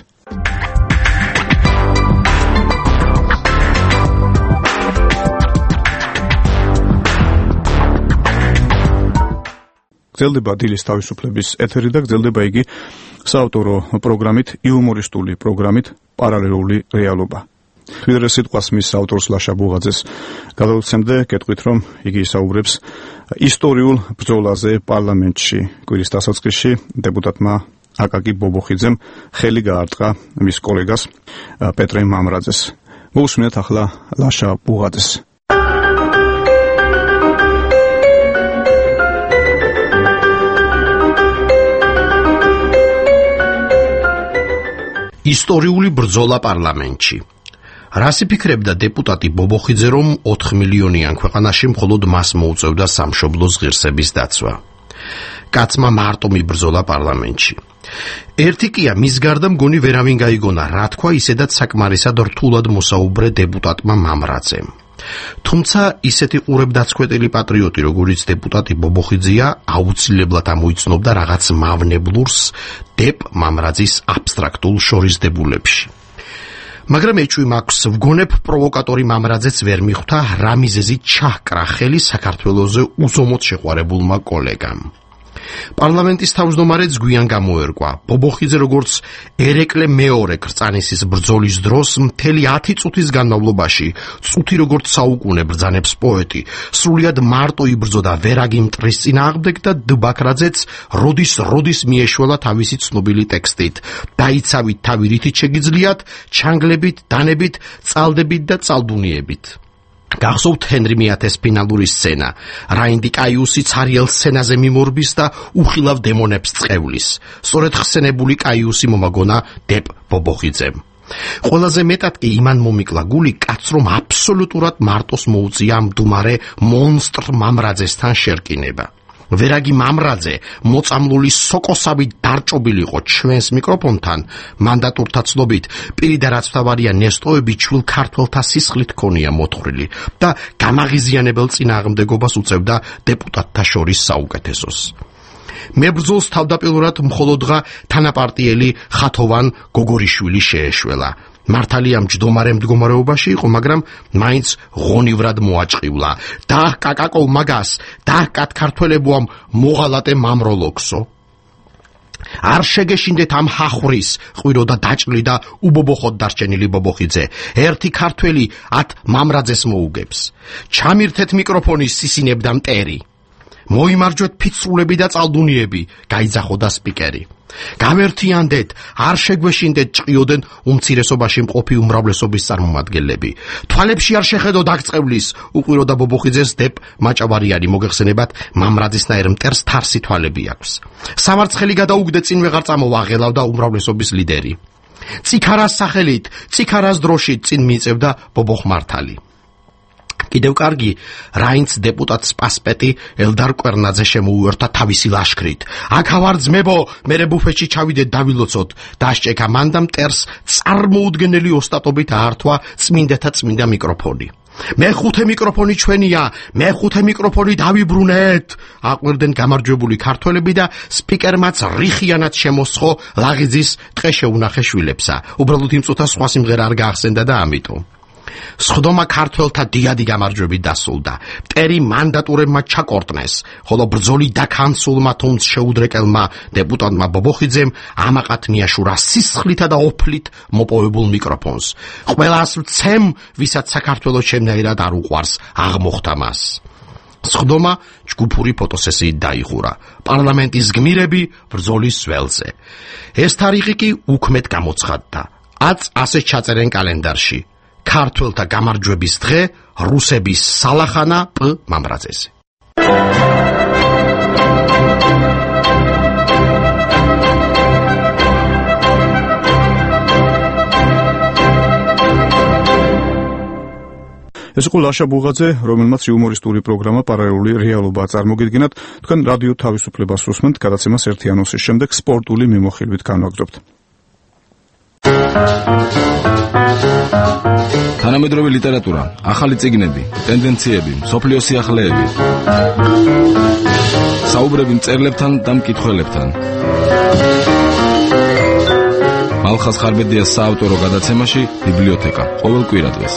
გრძელდება დილის თავისუფლების ეთერი და გრძელდება იგი საავტორო პროგრამით, იუმორისტული პროგრამით პარალელური რეალობა. ვიდრე სიტყვას მის ავტორს ლაშა ბუღაძეს გადავცემდე, გეტყვით, რომ იგი ისაუბრებს ისტორიულ ბრძოლაზე პარლამენტში. კვირის დასაწყისში დეპუტატმა აკაკი ბობოხიძემ ხელი გაარტყა მის კოლეგას პეტრე მამრაძეს. მოусმინეთ ახლა ლაშა ბუღაძეს. ისტორიული ბრძოლა პარლამენტში. რას იფიქრებდა დეპუტატი ბობოხიძე, რომ ოთხ მილიონიან ქვეყანაში მხოლოდ მას მოუწევდა სამშობლოს ღირსების დაცვა? კაცმა მარტო მიბრძოლა პარლამენტში. ერთი კია მის გარდა მგონი ვერავინ გაიგონა, რა თქვა ისედაც საკმარისად რთულად მოსაუბრე დეპუტატმა მამრაძემ. თუმცა ისეთი ყურებდაცქვეტილი პატრიოტი, როგორიც დეპუტატი ბობოხიძეა, აუცილებლად ამოიცნობდა რაღაც მავნებლურს დეპ მამრაძის აბსტრაქტულ შორისდებულებში. მაგრამ ეჭვი მაქვს, ვგონებ პროვოკატორი მამრაძეც ვერ მიხვდა რა მიზეზით ჩაჰკრა ხელი საქართველოზე უზომოდ შეყვარებულმა კოლეგამ. პარლამენტის თავმჯდომარეც გვიან გამოერკვა, ბობოხიძე როგორც ერეკლე მეორე კრწანისის ბრძოლის დროს მთელი ათი წუთის განმავლობაში, წუთი როგორც საუკუნე ბრძანებს პოეტი, სრულიად მარტო იბრძოდა ვერაგი მტრის წინააღმდეგ და დბაქრაძეც როდის როდის მიეშველა თავისი ცნობილი ტექსტით: დაიცავით თავი რითით შეგიძლიათ, ჩანგლებით, დანებით, წალდებით და წალდუნიებით. გახსოვთ ჰენრი მეათეს ფინალური სცენა. რაინდი კაიუსი ცარიელ სცენაზე მიმორბის და უხილავ დემონებს წევლის. სწორედ ხსენებული კაიუსი მომაგონა დეპ ბობოხიძემ. ყველაზე მეტად კი იმან მომიკლა გული კაც, რომ აბსოლუტურად მარტოს მოუწია მდუმარე მონსტრ მამრაძესთან შერკინება. ვერაგი მამრაძე მოწამლული სოკოსავით დარჭობილი იყო ჩვენს მიკროფონთან, მანდატურთა ცნობით პირიდა რაც თავარია ნესტოები ჩვილ ქართველთა სისხლით ქონია მოთხრილი და გამაღიზიანებელ წინააღმდეგობას უწევდა დეპუტატთა შორის საუკეთესოს. მებრძოლს თავდაპირველად მხოლოდღა თანაპარტიელი ხათოვან გოგორიშვილი შეეშველა. მართალია მჯდომარე მდგომარეობაში იყო, მაგრამ მაინც ღონივრად მოაჭყივლა. დაჰკა კაკო მაგას, დაჰკათ ქართველებოამ მოღალატე მამროლოქსო. არ შეგეშინდეთ ამ ჰახვრის, ყვიროდა დაჭრილი და უბობოხოდ დარჩენილი ბობოხიძე. ერთი ქართველი ათ მამრაძეს მოუგებს. ჩამირთეთ მიკროფონი სისინებდა მტერი. მოიმარჯვეთ ფიცრულები და წალდუნიები, გაიძახოდა სპიკერი. გამერთიანდეთ, არ შეგვეშინდეთ ჭყიოდენ უმცირესობაში მყოფი უმრავლესობის წარმომადგენლები. თვალებში არ შეხედოთ აღწევლის, უყვიროდა ბობოხიძეს დეპ მაჭავარიანი, მოგეხსენებათ მამრაძისნაირ მტერს თარსი თვალები აქვს. სამარცხელი გადაუგდე წინ ვეღარ წამოვა, ღელავდა უმრავლესობის ლიდერი. წიქარას სახელით, წიქარას დროშით წინ მიიწევდა ბობოხმართალი. კიდევ კარგი, რაინც დეპუტატ სპასპეტი ელდარ კვერნაძე შემოუერთა თავისი ლაშქრით. აქ ავარ ძმებო, მერე ბუფეტში ჩავიდეთ დავილოცოთ. დასჭექა მან და მტერს წარმოუდგენელი ოსტატობით აართვა წმინდათა წმინდა მიკროფონი. მეხუთე მიკროფონი ჩვენია, მეხუთე მიკროფონი დავიბრუნეთ. აყვირდნენ გამარჯვებული ქართველები და სპიკერმაც რიხიანად შემოსხო ლაღიძის ტყე შეუნახე შვილებსა. უბრალოდ იმ წუთას სხვა სიმღერა არ გაახსენდა და ამიტომ სხდომა ქართველთა დიადი გამარჯვებით დასრულდა. მტერი მანდატურებმა ჩაკორტნეს, ხოლო ბრძოლი დაქანცულმა თუმც შეუდრეკელმა დეპუტატმა ბობოხიძემ ამაყად მიაშურა სისხლითა და ოფლით მოპოვებულ მიკროფონს. ყველას ვცემ, ვისაც საქართველოს შემნაირად არ უყვარს, აღმოხდა მას. სხდომა ჯგუფური ფოტოსესიით დაიხურა. პარლამენტის გმირები ბრძოლის ველზე. ეს თარიღი კი უქმედ გამოცხადდა. აც ასე ჩაწერენ კალენდარში. ქართველთა გამარჯვების დღე, რუსების სალახანა პ მამრაძეზე. ეს იყო ლაშა ბუღაძე, რომელმაც იუმორისტული პროგრამა პარალელური რეალობა წარმოგიდგინათ. თქვენ რადიო თავისუფლებას უსმენთ, გადაცემას ერთი ანონსის შემდეგ სპორტული მიმოხილვით განვაგრძობთ. თანამედროვე ლიტერატურა, ახალი წიგნები, ტენდენციები, მსოფლიო სიახლეები. საუბრები მწერლებთან და მკითხველებთან. მალხაზ ხარბედიას საავტორო გადაცემაში ბიბლიოთეკა, ყოველ კვირადღეს.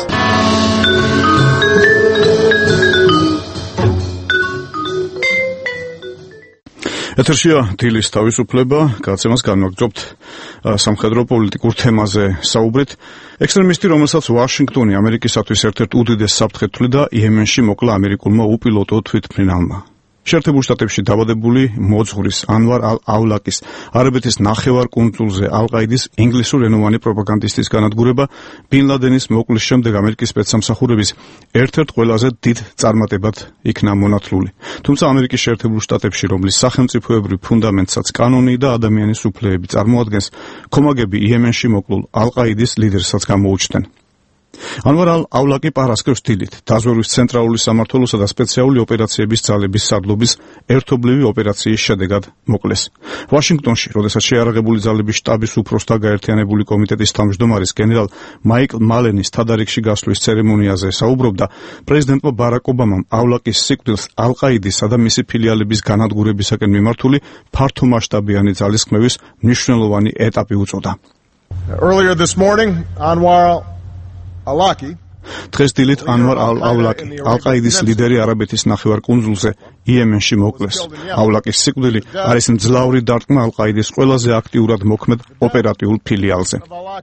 ეთერშია დილის თავისუფლება, გადაცემას განვაგრძობთ სამხედრო პოლიტიკურ თემაზე საუბრით. ექსტრემისტი, რომელსაც ვაშინგტონი ამერიკისათვის ერთ-ერთ უდიდეს საფრთხედ თვლიდა, იემენში მოკლა ამერიკულმა უპილოტო თვითმფრინავმა. შეერთებულ შტატებში დაბადებული მოძღვრის ანვარ ალ-ავლაკის არაბეთის ნახევარკუნძულზე ალ-ყაიდის ინგლისურენოვანი პროპაგანდისტის განადგურება ბინ ლადენის მოკლის შემდეგ ამერიკის სპეცსამსახურების ერთ-ერთ ყველაზე დიდ წარმატებად იქნა მონათლული. თუმცა ამერიკის შეერთებულ შტატებში, რომლის სახელმწიფოებრივ ფუნდამენტსაც კანონი და ადამიანის უფლებები წარმოადგენს, ქომაგები იემენში მოკლულ ალ-ყაიდის ლიდერსაც გამოუჩნდნენ. ანვარ ალ-ავლაკი პარასკევს დილით დაზვერვის ცენტრალური სამმართველოსა და სპეციალური ოპერაციების ძალების სარდლობის ერთობლივი ოპერაციის შედეგად მოკლეს. ვაშინგტონში, როდესაც შეიარაღებული ძალების შტაბის უფროსთა გაერთიანებული კომიტეტის თავმჯდომარის გენერალ მაიკლ მალენის თადარიგში გასვლის ცერემონიაზე საუბრობდა, პრეზიდენტმა ბარაკ ობამამ ავლაკის სიკვდილს ალ-ყაიდისა და მისი ფილიალების განადგურებისაკენ მიმართული ფართომასშტაბიანი ძალისხმევის მნიშვნელოვანი ეტაპი უწოდა. Earlier this morning, Anwar Alaki დღეს დილით ანვარ ალ-ავლაკი ალ-ყაიდის ლიდერი არაბეთის ნახევარკუნძულზე იემენში მოკლეს. ავლაკის სიკვდილი არის მძლავრი დარტყმა ალ-ყაიდის ყველაზე აქტიურად მოქმედ ოპერატიულ ფილიალზე.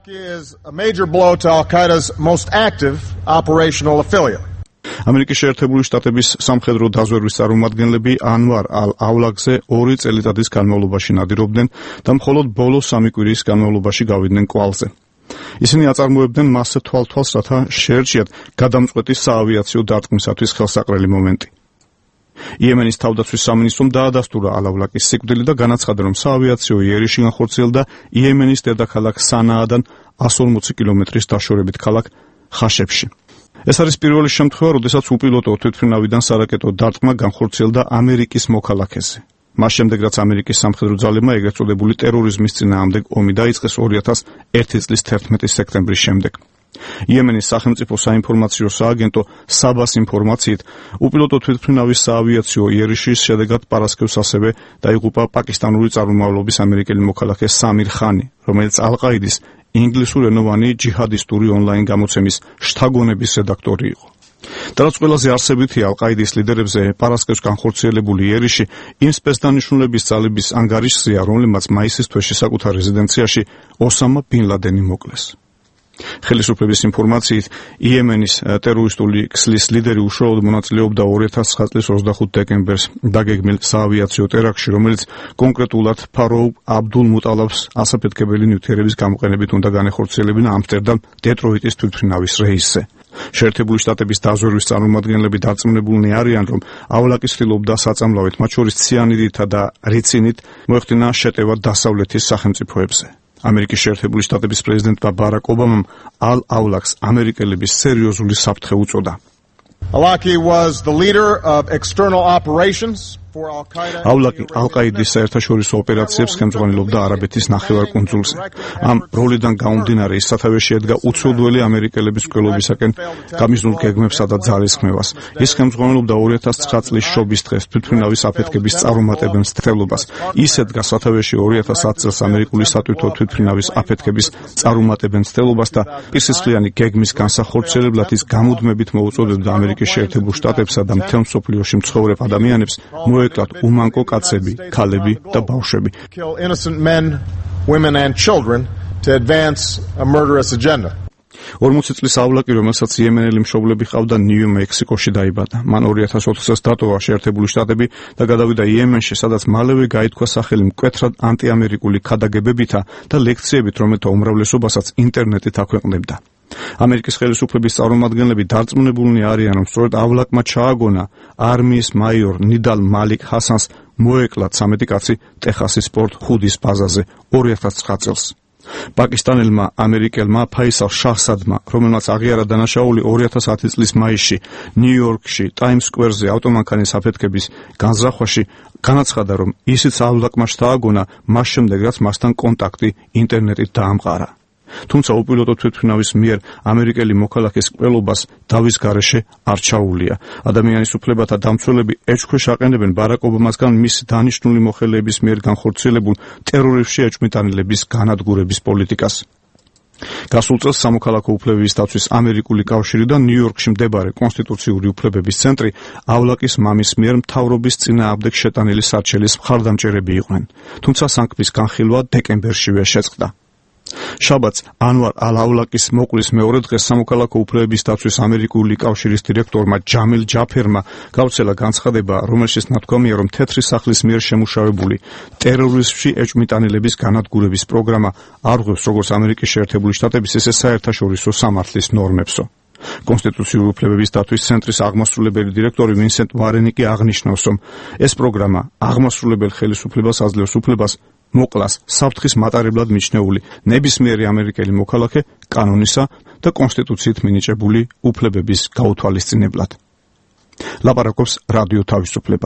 ამერიკის შეერთებული შტატების სამხედრო დაზვერვის წარმომადგენლები ანვარ ალ-ავლაკზე ორი წელიწადის განმავლობაში ნადირობდნენ და მხოლოდ ბოლო სამი კვირის განმავლობაში გავიდნენ კვალზე. ისინი აწარმოებდნენ მასზე თვალთვალს, რათა შეერჩიათ გადამწყვეტი საავიაციო დარტყმისათვის ხელსაყრელი მომენტი. იემენის თავდაცვის სამინისტრომ დაადასტურა ალ-ავლაკის სიკვდილი და განაცხადა, რომ საავიაციო იერიში განხორციელდა იემენის დედაქალაქ სანაადან εκατს ორმოცი კილომეტრის დაშორებით ქალაქ ხაშებში. ეს არის პირველი შემთხვევა, როდესაც უპილოტო თვითმფრინავიდან სარაკეტო დარტყმა განხორციელდა ამერიკის მოქალაქეზე. მას შემდეგ, რაც ამერიკის სამხედრო ძალებმა ეგრეთ წოდებული ტერორიზმის წინააღმდეგ ომი დაიწყეს ორი ათას ერთი წლის თერთმეტი სექტემბრის შემდეგ. იემენის სახელმწიფო საინფორმაციო სააგენტო საბას ინფორმაციით, უპილოტო თვითმფრინავის საავიაციო იერიშის შედეგად პარასკევს ასევე დაიღუპა პაკისტანური წარმომავლობის ამერიკელი მოქალაქე სამირ ხანი, რომელიც ალ-ყაიდის ინგლისურენოვანი ჯიჰადისტური ონლაინ გამოცემის შთაგონების რედაქტორი იყო. და რაც ყველაზე არსებითი ალ-ყაიდის ლიდერებზე პარასკევს განხორციელებული იერიში იმ სპეცდანიშნულების ძალების ანგარიშზეა, რომლებმაც მაისის თვეში საკუთარ რეზიდენციაში ოსამა ბინ ლადენი მოკლეს. ხელისუფლების ინფორმაციით, იემენის ტერორისტული ქსლის ლიდერი უშუალოდ მონაწილეობდა ორი ათას ცხრა წლის ოცდახუთ დეკემბერს დაგეგმილ საავიაციო ტერაქტში, რომელიც კონკრეტულად ფაროუ აბდულ მუტალაბს ასაფეთქებელი ნივთიერების გამოყენებით უნდა განეხორციელებინა ამსტერდამ დეტროიტის თვითმფრინავის რეისზე. შეერთებული შტატების დაზვერვის წარმომადგენლები დარწმუნებულნი არიან, რომ ავლაკის ცდილობდა საწამლავით, მათ შორის ციანიდითა და რიცინით მოეხდინა შეტევა დასავლეთის სახელმწიფოებზე. ამერიკის შეერთებული შტატების პრეზიდენტმა ბარაკ ობამამ ალ-ავლაკს ამერიკელების სერიოზული საფრთხე უწოდა. Alaki was the leader of external operations for Al-Qaeda. ავლაკი ალ-ყაიდის საერთაშორისო ოპერაციებს ხელმძღვანელობდა არაბეთის ნახევარკუნძულზე. ამ როლიდან გამომდინარე, ის სათავეში ედგა უცოდველი ამერიკელების მკვლელობისაკენ გამიზნულ გეგმებსა და ძალისხმევას. ის ხელმძღვანელობდა ორი ათას ცხრა წლის შობის დღეს თვითმფრინავის აფეთქების წარუმატებელ მცდელობას. ის ედგა სათავეში ორი ათას ათ წელს ამერიკული სატვირთო თვითმფრინავის აფეთქების წარუმატებელ მცდელობას და პირსისხლიანი გეგმის განსახორციელებლად ის გამუდმებით მოუწოდებდა ამერიკის შეერთებულ შტატებსა და მთელ მსოფლიოში მცხოვრებ ადამიანებს მოეკლათ უმანკო კაცები, ქალები და ბავშვები. ორმოცი წლის ავლაკი, რომელსაც იემენელი მშობლები ჰყავდა, ნიუ-მექსიკოში დაიბადა. მან ორი ათას ოთხ წელს დატოვა შეერთებული შტატები და გადავიდა იემენში, სადაც მალევე გაითქვა სახელი მკვეთრად ანტიამერიკული ქადაგებებითა და ლექციებით, რომელთა უმრავლესობასაც ინტერნეტით აქვეყნებდა. ამერიკის ხელისუფლების წარმომადგენლები დარწმუნებულნი არიან, რომ სწორედ ავლაკმა ჩააგონა არმიის მაიორ ნიდალ მალიკ ჰასანს მოეკლა ცამეტი კაცი ტეხასის პორტ ჰუდის ბაზაზე ორი ათას ცხრა წელს. პაკისტანელმა ამერიკელმა ფაისალ შაჰსადმა, რომელმაც აღიარა დანაშაული ორი ათას ათი წლის მაისში ნიუ-იორკში ტაიმს სკვერზე ავტომანქანის აფეთქების განზრახვაში, განაცხადა, რომ ისიც ავლაკმა შთააგონა მას შემდეგ, რაც მასთან კონტაქტი ინტერნეტით დაამყარა. თუმცა უპილოტო თვითმფრინავის მიერ ამერიკელი მოქალაქის მკვლელობას დავის გარეშე არ ჩაუვლია. ადამიანის უფლებათა დამცველები ეჭქვეშ აყენებენ ბარაკ ობამასგან მისი დანიშნული მოხელეების მიერ განხორციელებულ ტერორიზმში ეჭვმიტანილების განადგურების პოლიტიკას. გასულ წელს სამოქალაქო უფლებების დაცვის ამერიკული კავშირი და ნიუ-იორკში მდებარე კონსტიტუციური უფლებების ცენტრი ავლაკის მამის მიერ მთავრობის წინააღმდეგ შეტანილი სარჩელის მხარდამჭერები იყვნენ. თუმცა სანქციის განხილვა დეკემბერშივე შეწყდა. შაბათს ანვარ ალ-ავლაკის მოკვლის მეორე დღეს სამოქალაქო უფლებების დაცვის ამერიკული კავშირის დირექტორმა ჯამილ ჯაფერმა გაუცელა განცხადება, რომელშიც ნათქვამია, რომ თეთრი სახლის მიერ შემუშავებული ტერორიზმში ეჭვმიტანილების განადგურების პროგრამა არ ღვევს როგორც ამერიკის შეერთებული შტატების, ესე საერთაშორისო სამართლის ნორმებსო. კონსტიტუციური უფლებების დაცვის ცენტრის აღმასრულებელი დირექტორი ვინსენტ ვარენი კი აღნიშნავს, რომ ეს პროგრამა აღმასრულებელ ხელისუფლებას აძლევს უფლებას მოკლას საფრთხის მატარებლად მიჩნეული ნებისმიერი ამერიკელი მოქალაქე კანონისა და კონსტიტუციით მინიჭებული უფლებების გაუთვალისწინებლად. ლაპარაკობს რადიო თავისუფლება.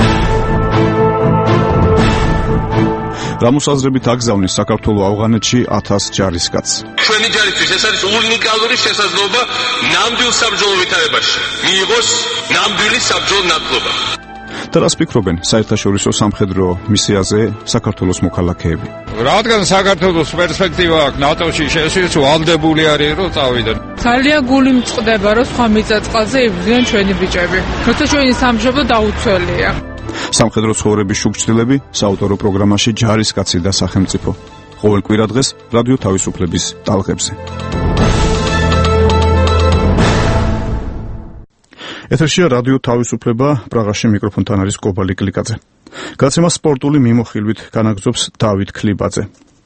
რამოსაზრებით აგზავნის საქართველოს ავღანეთში ათას ჯარისკაცს. ჩვენი ჯარისთვის ეს არის უნიკალური შესაძლებლობა ნამდვილ საბრძოლო ვითარებაში მიიღოს ნამდვილი საბრძოლო ნათლობა. და რას ფიქრობენ საერთაშორისო სამხედრო მისიაზე საქართველოს მოქალაქეები? რადგან საქართველოს პერსპექტივა აქვს ნატოში შესვლის, ვალდებული არის რომ წავიდონ. ძალიან გული მწყდება რომ სხვა მიწა-წყალზე იბრძვიან ჩვენი ბიჭები. როცა ჩვენი სამშობლო დაუცველია. სამხედრო ცხოვრების შუქჩილები საავტორო პროგრამაში ჯარისკაცი და სახელმწიფო. ყოველ კვირა დღეს რადიო თავისუფლების ტალღებზე. ეთერშია რადიო თავისუფლება, პრაღაში მიკროფონთან არის კობალი კლიკაძე. გაცემა სპორტული მიმოხილვით განაგრძობს დავით ქლიბაძე.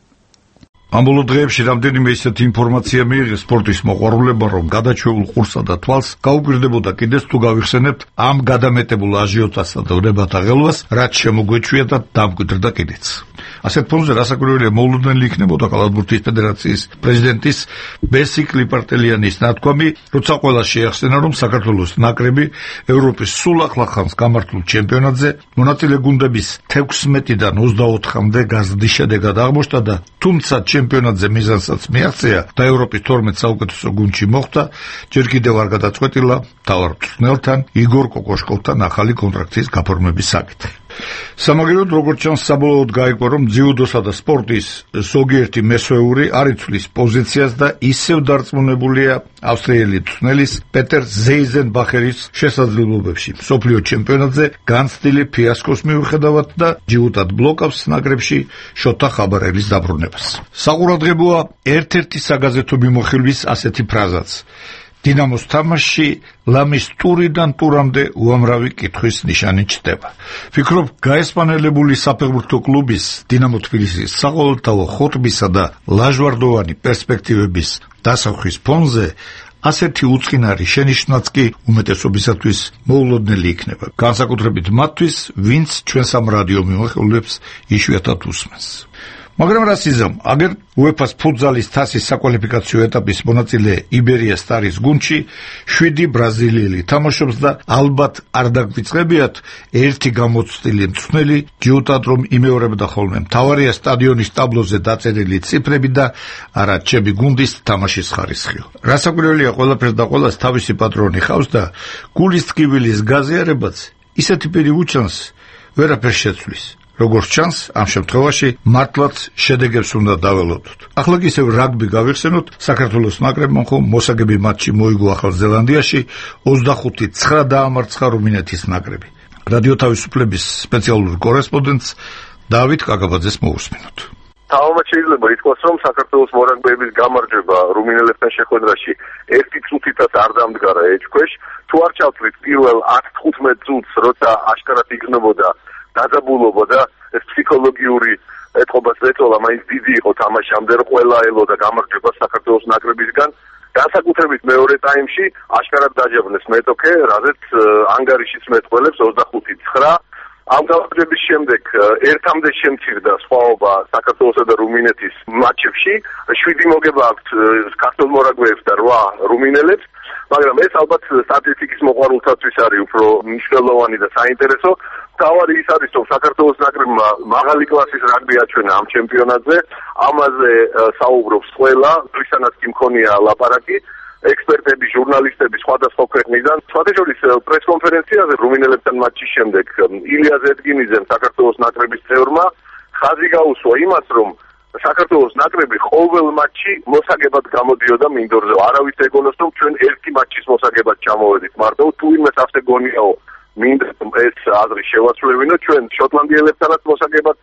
ამ ბოლო დღეებში რამდენიმე ისეთი ინფორმაცია მიიღეს სპორტის მოყვარულებმა, რომ გადაჩვეულ ყურსა და თვალს გაუგვირდებოდა კიდეც თუ გავიხსენებთ ამ გადამეტებულ აჟიოტაჟსა და ვნებათა ღელვას, რაც შემოგვეჩვია და დამკვიდრდა კიდეც. ასეთ ფონზე რასაკვირველია მოულოდნელი იქნებოდა კალათბურთის ფედერაციის პრეზიდენტის ბესიკ ლიპარტელიანის ნათქვამი, როცა ყველას შეახსენა, რომ საქართველოს ნაკრები ევროპის სულ ახლახანს გამართულ ჩემპიონატზე მონაწილე გუნდების თექვსმეტიდან ოცდაოთხამდე გაზრდის შედეგად აღმოჩნდა და თუმცა ჩემპიონატზე მიზანსაც მიაღწია და ევროპის თორმეტ საუკეთესო გუნდში მოხვდა, ჯერ კიდევ არ გადაწყვეტილა მთავარ მწვრთნელთან იგორ კოკოშკოვთან ახალი კონტრაქტის გაფორმების საკითხი. სამაგიეროდ როგორც ჩანს, საბოლოოდ გაიგო, რომ ძიუდოსა და სპორტის ზოგიერთი მესვეული არ იცვლის პოზიციას და ისევ დარწმუნებულია ავსტრიელი მწვრთნელის პეტერ ზეიზენბახერის შესაძლებლობებში მსოფლიო ჩემპიონატზე განცდილი ფიასკოს მიუხედავად და ჯიუტად ბლოკავს ნაკრებში შოთა ხაბარელის დაბრუნებას. საყურადღებოა ერთ-ერთი საგაზეთო მიმოხილვის ასეთი ფრაზაც: დინამოს თამაშში ლამის ტურიდან ტურამდე უამრავი კითხვის ნიშანი ჩნდება. ფიქრობ, გაესპანელებული საფეხბურთო კლუბის დინამო თბილისის საყოველთაო ხოტბისა და ლაჟვარდოვანი პერსპექტივების დასახვის ფონზე ასეთი უწყინარი შენიშვნაც კი უმეტესობისათვის მოულოდნელი იქნება, განსაკუთრებით მათთვის, ვინც ჩვენს ამ რადიო მიმოხილვებს იშვიათად უსმენს. მაგრამ რას იზამ, აგერ უეფას ფუტზალის თასის საკვალიფიკაციო ეტაპის მონაწილე იბერია სტარის გუნდში შვიდი ბრაზილიელი თამაშობს და ალბათ არ დაგვიწყებიათ ერთი გამოცდილი მწვრთნელი ჯიუტად რომ იმეორებდა ხოლმე მთავარია სტადიონის ტაბლოზე დაწერილი ციფრები და არა ჩემი გუნდის თამაშის ხარისხი. რასაკვირველია, ყველაფერს და ყველას თავისი პატრონი ხავს და გულის ტკივილის გაზიარებაც ისეთი პირი უჩანს, ვერაფერს შეცვლის. როგორც ჩანს, ამ შემთხვევაში მართლაც შედეგებს უნდა დაველოდოთ. ახლა კი ისევ რაგბი გავიხსენოთ, საქართველოს ნაკრებმა ხომ მოსაგები მატჩი მოიგო ახალ ზელანდიაში, ოცდახუთი ცხრა დაამარცხა რუმინეთის ნაკრები. რადიო თავისუფლების სპეციალური კორესპონდენტს დავით კაკაბაძეს მოусმინოთ. თავმაც შეიძლება ითქვას, რომ საქართველოს მორაგბეების გამარჯვება რუმინელებთან შეხვედრაში ერთი წუთითაც არ დამდგარა ეჭქვეშ. თუ არ ჩავთვლით პირველ ათს-თხუთმეტ წუთს, როცა აშკარად იგრძნობოდა დაძაბულობა და ეს ფსიქოლოგიური ეთყობას ეწოლა, მაინც დიდი იყო თამაშამდე, რომ ყველა ელოდა გამარჯვება საქართველოს ნაკრებისგან. განსაკუთრებით მეორე ტაიმში აშკარად დაჯავნეს მეტოქე, რაზეც ანგარიშიც მეტყველებს ოცდახუთი ცხრა. ამ გამარჯვების შემდეგ ერთამდე შემცირდა სხვაობა საქართველოსა და რუმინეთის მატჩებში. შვიდი მოგება აქვთ ქართველ მორაგბეებს და რვა რუმინელებს. მაგრამ ეს ალბათ სტატისტიკის მოყვარულთათვის არის უფრო მნიშვნელოვანი და საინტერესო. თავარი ის არის, რომ საქართველოს ნაკრებმა მაღალი კლასის რაგბი აჩვენა ამ ჩემპიონატზე. ამაზე საუბრობს ყველა, ვისთანაც კი მქონია ლაპარაკი, ექსპერტები, ჟურნალისტები სხვადასხვა ქვეყნიდან. სხვადასხვა პრესკონფერენციაზე რუმინელებთან მატჩის შემდეგ ილია ზედგინიძემ საქართველოს ნაკრების წევრმა ხაზი გაუსვა იმას, რომ საქართველოს ნაკრები ყოველ მატჩი მოსაგებად გამოდიოდა მინდორზე. არავის ეგონოს, რომ ჩვენ ერთი მატჩის მოსაგებად ჩამოვედით მარტო, თუ იმას ასე გონიაო მინდა ეს აზრი შევაცვლებინო, ჩვენ შოტლანდიელებთანაც მოსაგებად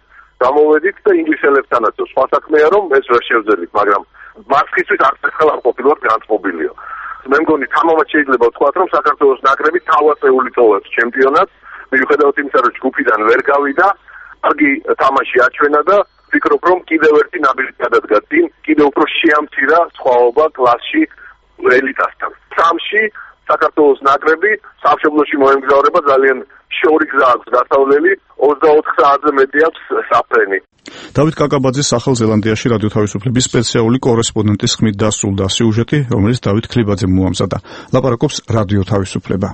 გამოვედით და ინგლისელებთანაც სხვა საქმეა რომ ეს ვერ შევძელით, მაგრამ მარცხისთვის არც ერთხელ არ ყოფილვარ განწყობილიო. მე მგონი თამამად შეიძლება ვთქვათ, რომ საქართველოს ნაკრები თავაწეული წოვებს ჩემპიონატს, მიუხედავად იმისა, რომ ჯგუფიდან ვერ გავიდა, კარგი თამაში აჩვენა და ვფიქრობ, რომ კიდევ ერთი ნაბიჯი გადადგა წინ, კიდევ უფრო შეამცირა სხვაობა კლასში ელიტასთან. სამში საქართველოს ნაკრები სამშობლოში მოემგზავრება ძალიან შორი გზა აქვს გასავლელი, ოცდაოთხ საათზე მეტი აქვს საფრენი. დავით კაკაბაძის სახელ ზელანდიაში რადიო თავისუფლების სპეციალური კორესპონდენტის ხმით დასრულდა სიუჟეტი, რომელიც დავით ქლიბაძემ მოამზადა. ლაპარაკობს რადიო თავისუფლება.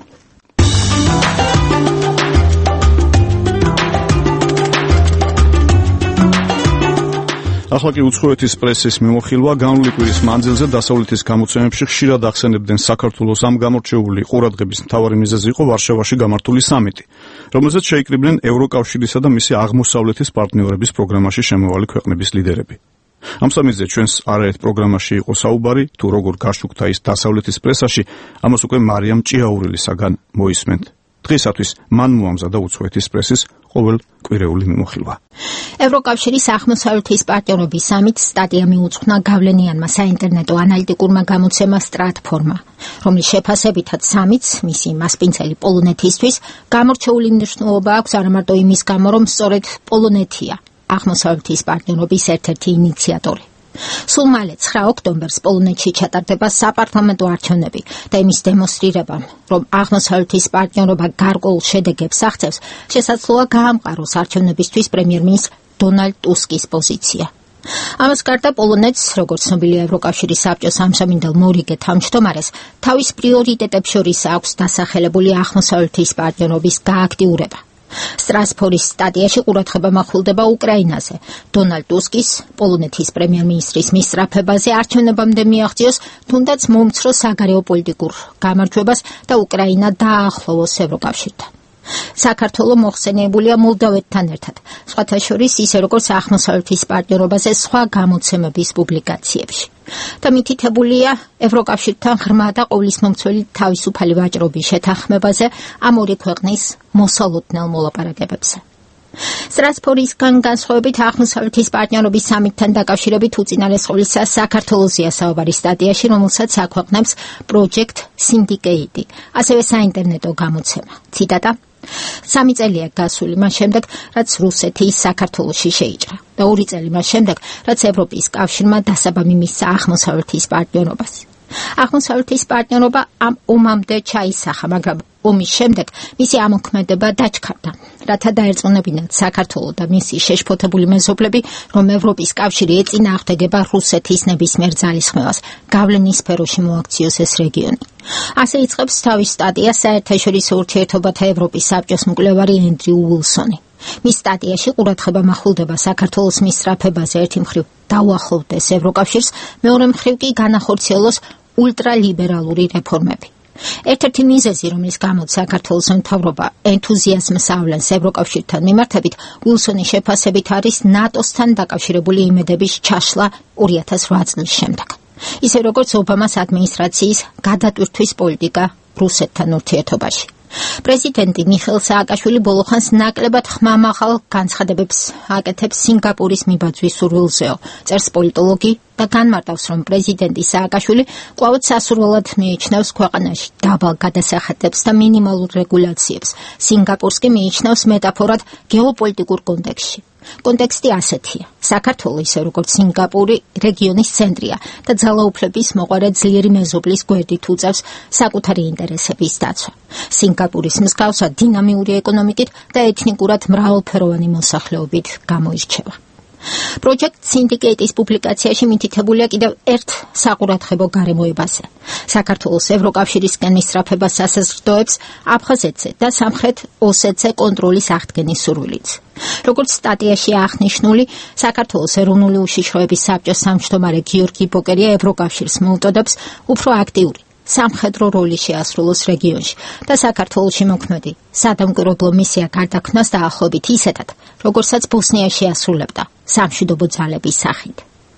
ახლა კი უცხოეთის პრესის მიმოხილვა განვლილი კვირის მანძილზე დასავლეთის გამოცემებში ხშირად ახსენებდნენ საქართველოს ამ გამორჩეული ყურადღების მთავარი მიზეზი იყო ვარშავაში გამართული სამიტი, რომელზეც შეიკრიბნენ ევროკავშირისა და მისი აღმოსავლეთის პარტნიორების პროგრამაში შემოვალი ქვეყნების ლიდერები. ამ სამიტზე ჩვენს არაერთ პროგრამაში იყო საუბარი, თუ როგორ გაშუქდა ის დასავლეთის პრესაში, ამას უკვე მარიამ ჭიაურელისაგან მოისმენთ. დღეისათვის მან მოამზადა უცხოეთის პრესის ყოველკვირეული მიმოხილვა. ევროკავშირის აღმოსავლეთის პარტნიორობის სამიტს სტატია მიუძღვნა გავლენიანმა საინტერნეტო ანალიტიკურმა გამოცემა სტრატფორმა, რომლის შეფასებითაც სამიტს, მისი მასპინძელი პოლონეთისთვის, გამორჩეული მნიშვნელობა აქვს არა მარტო იმის გამო, რომ სწორედ პოლონეთია აღმოსავლეთის პარტნიორობის ერთ-ერთი ინიციატორი. სულ მალე ცხრა ოქტომბერს პოლონეთში ჩატარდება საპარლამენტო არჩევნები და იმის დემონსტრირებამ, რომ აღმოსავლეთის პარტნიორობა გარკვეულ შედეგებს აღწევს, შესაძლოა გაამყაროს არჩევნებისთვის პრემიერ-მინისტრ დონალდ ტუსკის პოზიცია. ამას გარდა პოლონეთს, როგორც ცნობილია ევროკავშირის საბჭოს ამჟამინდელ მორიგე თავმჯდომარეს, თავის პრიორიტეტებს შორის აქვს დასახელებული აღმოსავლეთის პარტნიორობის გააქტიურება. სტრასბურის სტატიაში ყურადღება მახვილდება უკრაინაზე, დონალდ ტუსკის, პოლონეთის პრემიერ-მინისტრის მისწრაფებაზე არჩევნებამდე მიაღწიოს, თუნდაც მომცრო საგარეო პოლიტიკურ გამარჯვებას და უკრაინა დაახლოვოს ევროკავშირთან. საქართველო მოხსენიებულია მოლდოვეთთან ერთად, სხვათა შორის ისე როგორც აღმოსავლეთის პარტნიორობაზე სხვა გამოცემების პუბლიკაციებში. და მითითებულია ევროკავშირთან ღრმა და ყოვლისმომცველი თავისუფალი ვაჭრობის შეთანხმებაზე ამ ორი ქვეყნის მოსალოდნელ მოლაპარაკებებზე. სტრასბურისგან განსხვავებით აღმოსავლეთის პარტნიორობის სამიტთან დაკავშირებით უწინარესყოლისა საქართველოსია საუბარი სტატიაში, რომელსაც აქვეყნებს Project Syndicate, ასევე საინტერნეტო გამოცემა. ციტატა: სამი წელია გასული მას შემდეგ, რაც რუსეთი საქართველოში შეიჭრა და ორი წელი მას შემდეგ, რაც ევროპის კავშირმა დასაბამი მისცა აღმოსავლეთის პარტნიორობას. აღმოსავლეთის პარტნიორობა ამ ომამდე ჩაისახა, მაგრამ ომის შემდეგ მისი ამოქმედება დაჩქარდა, რათა დაერწმუნებინათ საქართველო და მისი შეშფოთებული მეზობლები, რომ ევროპის კავშირი ეწინააღმდეგება რუსეთის ნებისმიერ ძალისხმევას, გავლენის სფეროში მოაქციოს ეს რეგიონი. ასე იწყებს თავის სტატია საერთაშორისო ურთიერთობათა ევროპის საბჭოს მკვლევარი ენდრიუ უილსონი. მის სტატიაში ყურადღება მახვილდება საქართველოს მისწრაფებაზე ერთი მხრივ დაუახლოვდეს ევროკავშირს, მეორე მხრივ კი განახორციელოს ულტრალიბერალური რეფორმები. ერთ-ერთი მიზეზი, რომლის გამოც საქართველოს მთავრობა ენთუზიაზმს ავლენს ევროკავშირთან მიმართებით, უილსონის შეფასებით არის ნატოსთან დაკავშირებული იმედების ჩაშლა ორი ათას რვა წლის შემდეგ. ისე როგორც ობამას ადმინისტრაციის გადატვირთვის პოლიტიკა რუსეთთან ურთიერთობაში. პრეზიდენტი მიხეილ სააკაშვილი ბოლოხანს ნაკლებად ხმამაღალ განცხადებებს აკეთებს სინგაპურის მიბაძვის სურვილზეო, წერს პოლიტოლოგი და განმარტავს, რომ პრეზიდენტი სააკაშვილი კვლავ სასურველად მიიჩნევს ქვეყანაში დაბალ გადასახადებს და მინიმალურ რეგულაციებს. სინგაპურს კი მიიჩნევს მეტაფორად გეოპოლიტიკურ კონტექსტში. კონტექსტი ასეთია: საქართველო, ისე როგორც სინგაპური, რეგიონის ცენტრია და ძალაუფლების მოყარე ძლიერი მეზობლის გვერდით უწევს საკუთარი ინტერესების დაცვა. სინგაპურის მსგავსად დინამიური ეკონომიკით და ეთნიკურად მრავალფეროვანი მოსახლეობით გამოირჩევა. Project Syndicate-ის პუბლიკაციაში მითითებულია კიდევ ერთ საყურადღებო გარემოებაზე. საქართველოს ევროკავშირისგან მისწრაფებას ასაზრდოებს აფხაზეთზე და სამხრეთ ოსეთზე კონტროლის აღდგენის სურვილით. როგორც სტატიაში აღნიშნული, საქართველოს ეროვნული უშიშროების საბჭოს თავმჯდომარე გიორგი ბოკერია ევროკავშირს მოუწოდებს უფრო აქტიური სამხედრო როლი შეასრულოს რეგიონში და საქართველოში მოქმედი სადამკვირვებლო მისია გარდაქმნას დაახლოებით ისეთად, როგორცაც ბოსნიაში ასრულებდა სამშვიდობო ძალების სახით.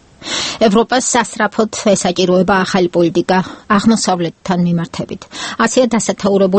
ევროპას სასწრაფოდ ესაჭიროება ახალი პოლიტიკა აღმოსავლეთთან მიმართებით. ასეა დასათაურებული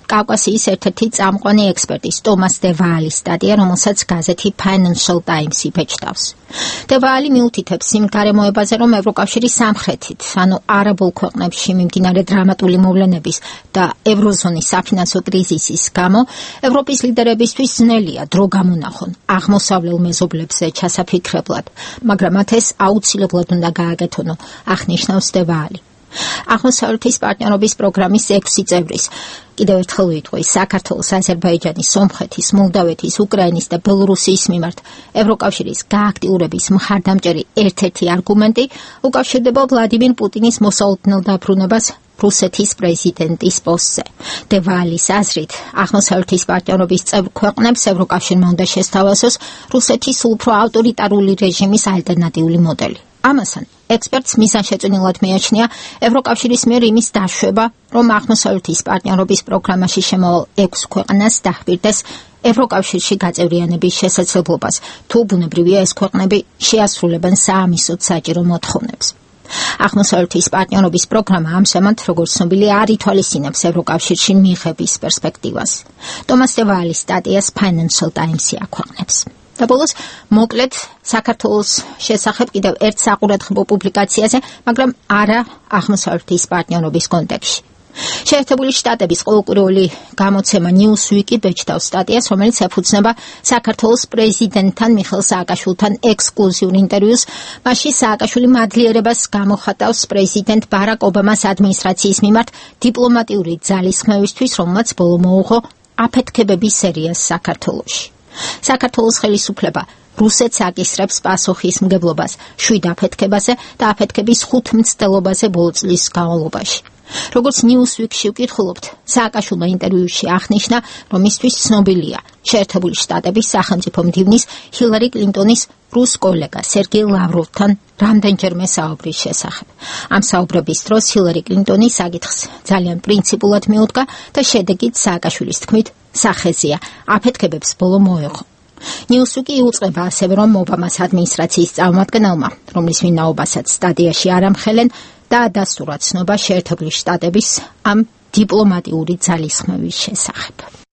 კავკასიის ერთ-ერთი წამყვანი ექსპერტის ტომას დე ვალის სტატია, რომელსაც გაზეთი Financial Times იბეჭდავს. დე ვალი მიუთითებს იმ გარემოებაზე, რომ ევროკავშირი სამხრეთით, ანუ არაბულ ქვეყნებში მიმდინარე დრამატული მოვლენების და ევროზონის საფინანსო კრიზისის გამო ევროპის ლიდერებისთვის ძნელია დრო გამონახონ აღმოსავლელ მეზობლებზე ჩასაფიქრებლად, მაგრამ მათ ეს აუცილებლად უნდა გააკეთონო, აღნიშნავს დე ვალი. აღმოსავლეთის პარტნიორობის პროგრამის ექვსი წევრის კიდევ ერთხელ ვიტყვი, საქართველოს, აზერბაიჯანის, სომხეთის, მოლდავეთის, უკრაინის და ბელორუსიის მიმართ ევროკავშირის გააქტიურების მხარდამჭერი ერთ-ერთი არგუმენტი უკავშირდება ვლადიმირ პუტინის მოსაუბრნელ დაბრუნებას რუსეთის პრეზიდენტის პოსტზე. დე ვალის აზრით, აღმოსავლეთის პარტნიორობის წევრ ქვეყნებს ევროკავშირმა უნდა შესთავაზოს რუსეთის უფრო ავტორიტარული რეჟიმის ალტერნატიული მოდელი. ამასთან, ექსპერტს მიზანშეწონილად მიაჩნია ევროკავშირის მიერ იმის დაშვება, რომ აღმოსავლეთის პარტნიორობის პროგრამაში შემავალ ექვს ქვეყანას დაჰპირდეს ევროკავშირში გაწევრიანების შესაძლებლობას, თუ ბუნებრივია ეს ქვეყნები შეასრულებენ საამისოდ საჭირო მოთხოვნებს. აღმოსავლეთის პარტნიორობის პროგრამა ამჟამად, როგორც ცნობილია, არ ითვალისწინებს ევროკავშირში მიღების პერსპექტივას. ტომას დე ვალის სტატიას Financial Times-ი აქვეყნებს. და ბოლოს მოკლედ საქართველოს შესახებ კიდევ ერთ საყურადღებო პუბლიკაციაზე, მაგრამ არა აღმოსავლეთის პარტნიორობის კონტექსტში. შეერთებული შტატების ყოველკვირეული გამოცემა Newsweek-ი ბეჭდავს სტატიას, რომელიც ეფუძნება საქართველოს პრეზიდენტთან მიხეილ სააკაშვილთან ექსკლუზიურ ინტერვიუს. მასში სააკაშვილი მადლიერებას გამოხატავს პრეზიდენტ ბარაკ ობამას ადმინისტრაციის მიმართ დიპლომატიური ძალისხმევისთვის, რომელმაც ბოლო მოუღო აფეთქებების სერიას საქართველოში. საქართველოს ხელისუფლება რუსეთს აკისრებს პასუხისმგებლობას შვიდ აფეთქებაზე და აფეთქების ხუთ მცდელობაზე ბოლო წლის განმავლობაში. როგორც Newsweek-ში ვკითხულობთ, სააკაშვილმა ინტერვიუში აღნიშნა, რომ მისთვის ცნობილია შეერთებული შტატების სახელმწიფო მდივნის ჰილარი კლინტონის რუს კოლეგა სერგეი ლავროვთან რამდენჯერმე საუბრის შესახებ. ამ საუბრების დროს ჰილარი კლინტონი საკითხს ძალიან პრინციპულად მიუდგა და შედეგით სააკაშვილის თქმით სახეზია, აფეთქებებს ბოლო მოეღო. Newsweek-ი იუწყება ასევე, რომ ობამას ადმინისტრაციის წარმომადგენელმა, რომლის ვინაობასაც სტადიაში არ ამხელენ, და დასტურა ცნობა შეერთებული შტატების ამ დიპლომატიური ძალისხმევის შესახებ.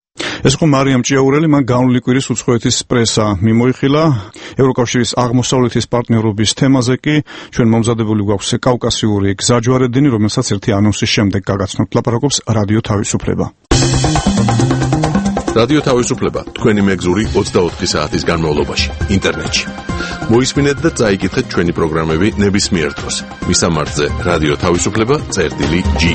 ეს იყო მარიამ ჭიაურელი, მან განვლილი კვირის უცხოეთის პრესა მიმოიხილა. ევროკავშირის აღმოსავლეთის პარტნიორობის თემაზე კი ჩვენ მომზადებული გვაქვს კავკასიური გზაჯვარედინი, რომელსაც ერთი ანონსის შემდეგ გაგაცნობთ. ლაპარაკობს რადიო თავისუფლება. რადიო თავისუფლება თქვენი მეგზური ოცდაოთხი საათის განმავლობაში ინტერნეტში. მოისმინეთ და წაიკითხეთ ჩვენი პროგრამები ნებისმიერ დროს. მისამართზე რადიო თავისუფლება წერტილი ჯი.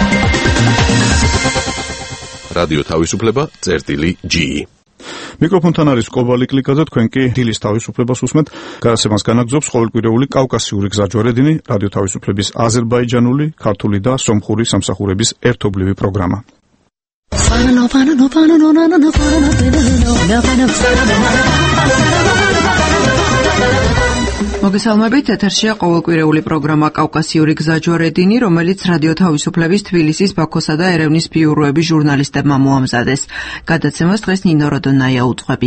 რადიო თავისუფლება წერტილი ჯი. მიკროფონთან არის კობალი კლიკაძე, თქვენ კი დილის თავისუფლებას უსმენთ. გადაცემას განაგრძობს ყოველკვირეული კავკასიური გზაჯვარედინი, რადიო თავისუფლების აზერბაიჯანული, ქართული და სომხური სამსახურების ერთობლივი პროგრამა. მოგესალმებით, ეთერშია ყოველკვირეული პროგრამა კავკასიური გზაჯვარედინი, რომელიც რადიო თავისუფლების თბილისის, ბაქოსა და ერევნის ბიუროების ჟურნალისტებმა მოამზადეს. გადაცემას დღეს ნინო როდონაია უძღვები.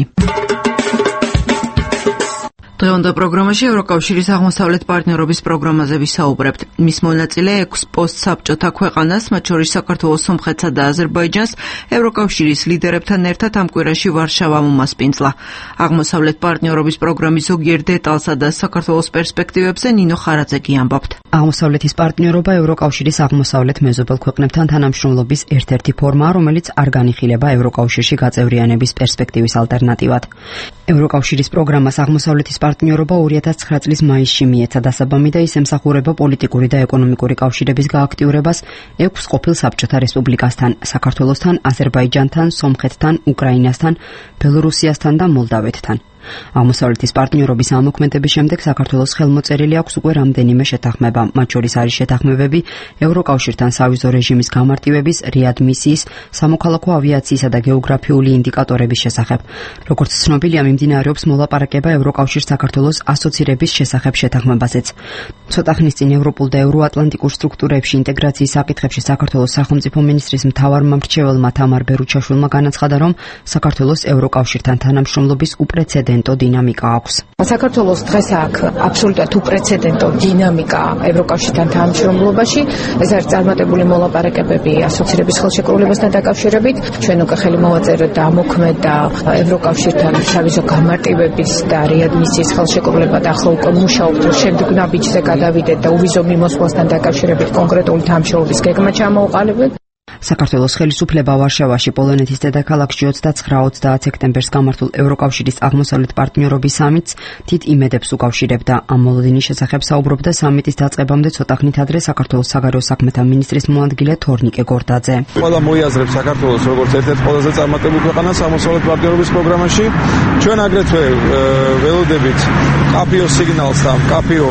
დღევანდელ პროგრამაში ევროკავშირის აღმოსავლეთ პარტნიორობის პროგრამაზე ვისაუბრებთ. მის მონაწილე ექვს პოსტსაბჭოთა ქვეყანას, მათ შორის საქართველოს, სომხეთსა და აზერბაიჯანს, ევროკავშირის ლიდერებთან ერთად ამ კვირაში ვარშავამ უმასპინძლა. აღმოსავლეთ პარტნიორობის პროგრამის ზოგიერთ დეტალსა და საქართველოს პერსპექტივებზე ნინო ხარაძე ამბობთ. აღმოსავლეთის პარტნიორობა ევროკავშირის აღმოსავლეთ მეზობელ ქვეყნებთან თანამშრომლობის ერთ-ერთი ფორმაა, რომელიც არ განიხილება ევროკავშირში გაწევრიანების პერსპექტივის ალტერნატივად. ევროკავშირის პროგრამას აღმოსავლეთის პარტნიორობა ორი ათას ცხრა წლის მაისში მიეცა დასაბამი და ის ემსახურება პოლიტიკური და ეკონომიკური კავშირების გააქტიურებას ექვს ყოფილ საბჭოთა რესპუბლიკასთან, საქართველოსთან, აზერბაიჯანთან, სომხეთთან, უკრაინასთან, ბელორუსიასთან და მოლდავეთთან. აღმოსავლეთის პარტნიორობის ამოქმედების შემდეგ საქართველოს ხელმოწერილი აქვს უკვე რამდენიმე შეთანხმება, მათ შორის არის შეთანხმებები ევროკავშირთან სავიზო რეჟიმის გამარტივების, რეადმისიის, სამოქალაქო ავიაციისა და გეოგრაფიული ინდიკატორების შესახებ. როგორც ცნობილია, მიმდინარეობს მოლაპარაკება ევროკავშირს საქართველოს ასოცირების შესახებ შეთანხმებაზეც. ცოტა ხნის წინ ევროპულ და ევროატლანტიკურ სტრუქტურებში ინტეგრაციის საკითხებში საქართველოს სახელმწიფო მინისტრის მთავარმა მრჩეველმა თამარ ბერუჩაშვილმა განაცხადა, რომ საქართველოს ევროკავშირთან თანამშრომლობის უპრეცედენტო უპრეცედენტო დინამიკა აქვს. საქართველოს დღეს აქ აბსოლუტურად უპრეცედენტო დინამიკა ევროკავშირთან თანამშრომლობაში. ეს არის წარმატებული მოლაპარაკებები ასოცირების ხელშეკრულებასთან დაკავშირებით. ჩვენ უკვე ხელი მოვაწერეთ და ამოქმედა ევროკავშირთან შავიზო გამარტივების და რეადმისიის ხელშეკრულება და ახლა უკვე მუშაობთ, რომ შემდეგ ნაბიჯზე გადავიდეთ და უვიზო მიმოსვლასთან დაკავშირებით კონკრეტული თანამშრომლობის გეგმა ჩამოვყალიბეთ. საქართველოს ხელისუფლება ვარშავაში პოლონეთის დედაქალაქში ოცდაცხრა ოცდაათ სექტემბერს გამართულ ევროკავშირის აღმოსავლეთ პარტნიორობის სამიტს თით იმედებს უკავშირებდა. ამ მოლოდინის შესახებ საუბრობდა სამიტის დაწყებამდე ცოტა ხნით ადრე საქართველოს საგარეო საქმეთა მინისტრის მოადგილე თორნიკე გორდაძე. ყველა მოიაზრებს საქართველოს როგორც ერთ-ერთ ყველაზე წარმატებულ ქვეყანას აღმოსავლეთ პარტნიორობის პროგრამაში. ჩვენ აგრეთვე ველოდებით კაფიო სიგნალს და კაფიო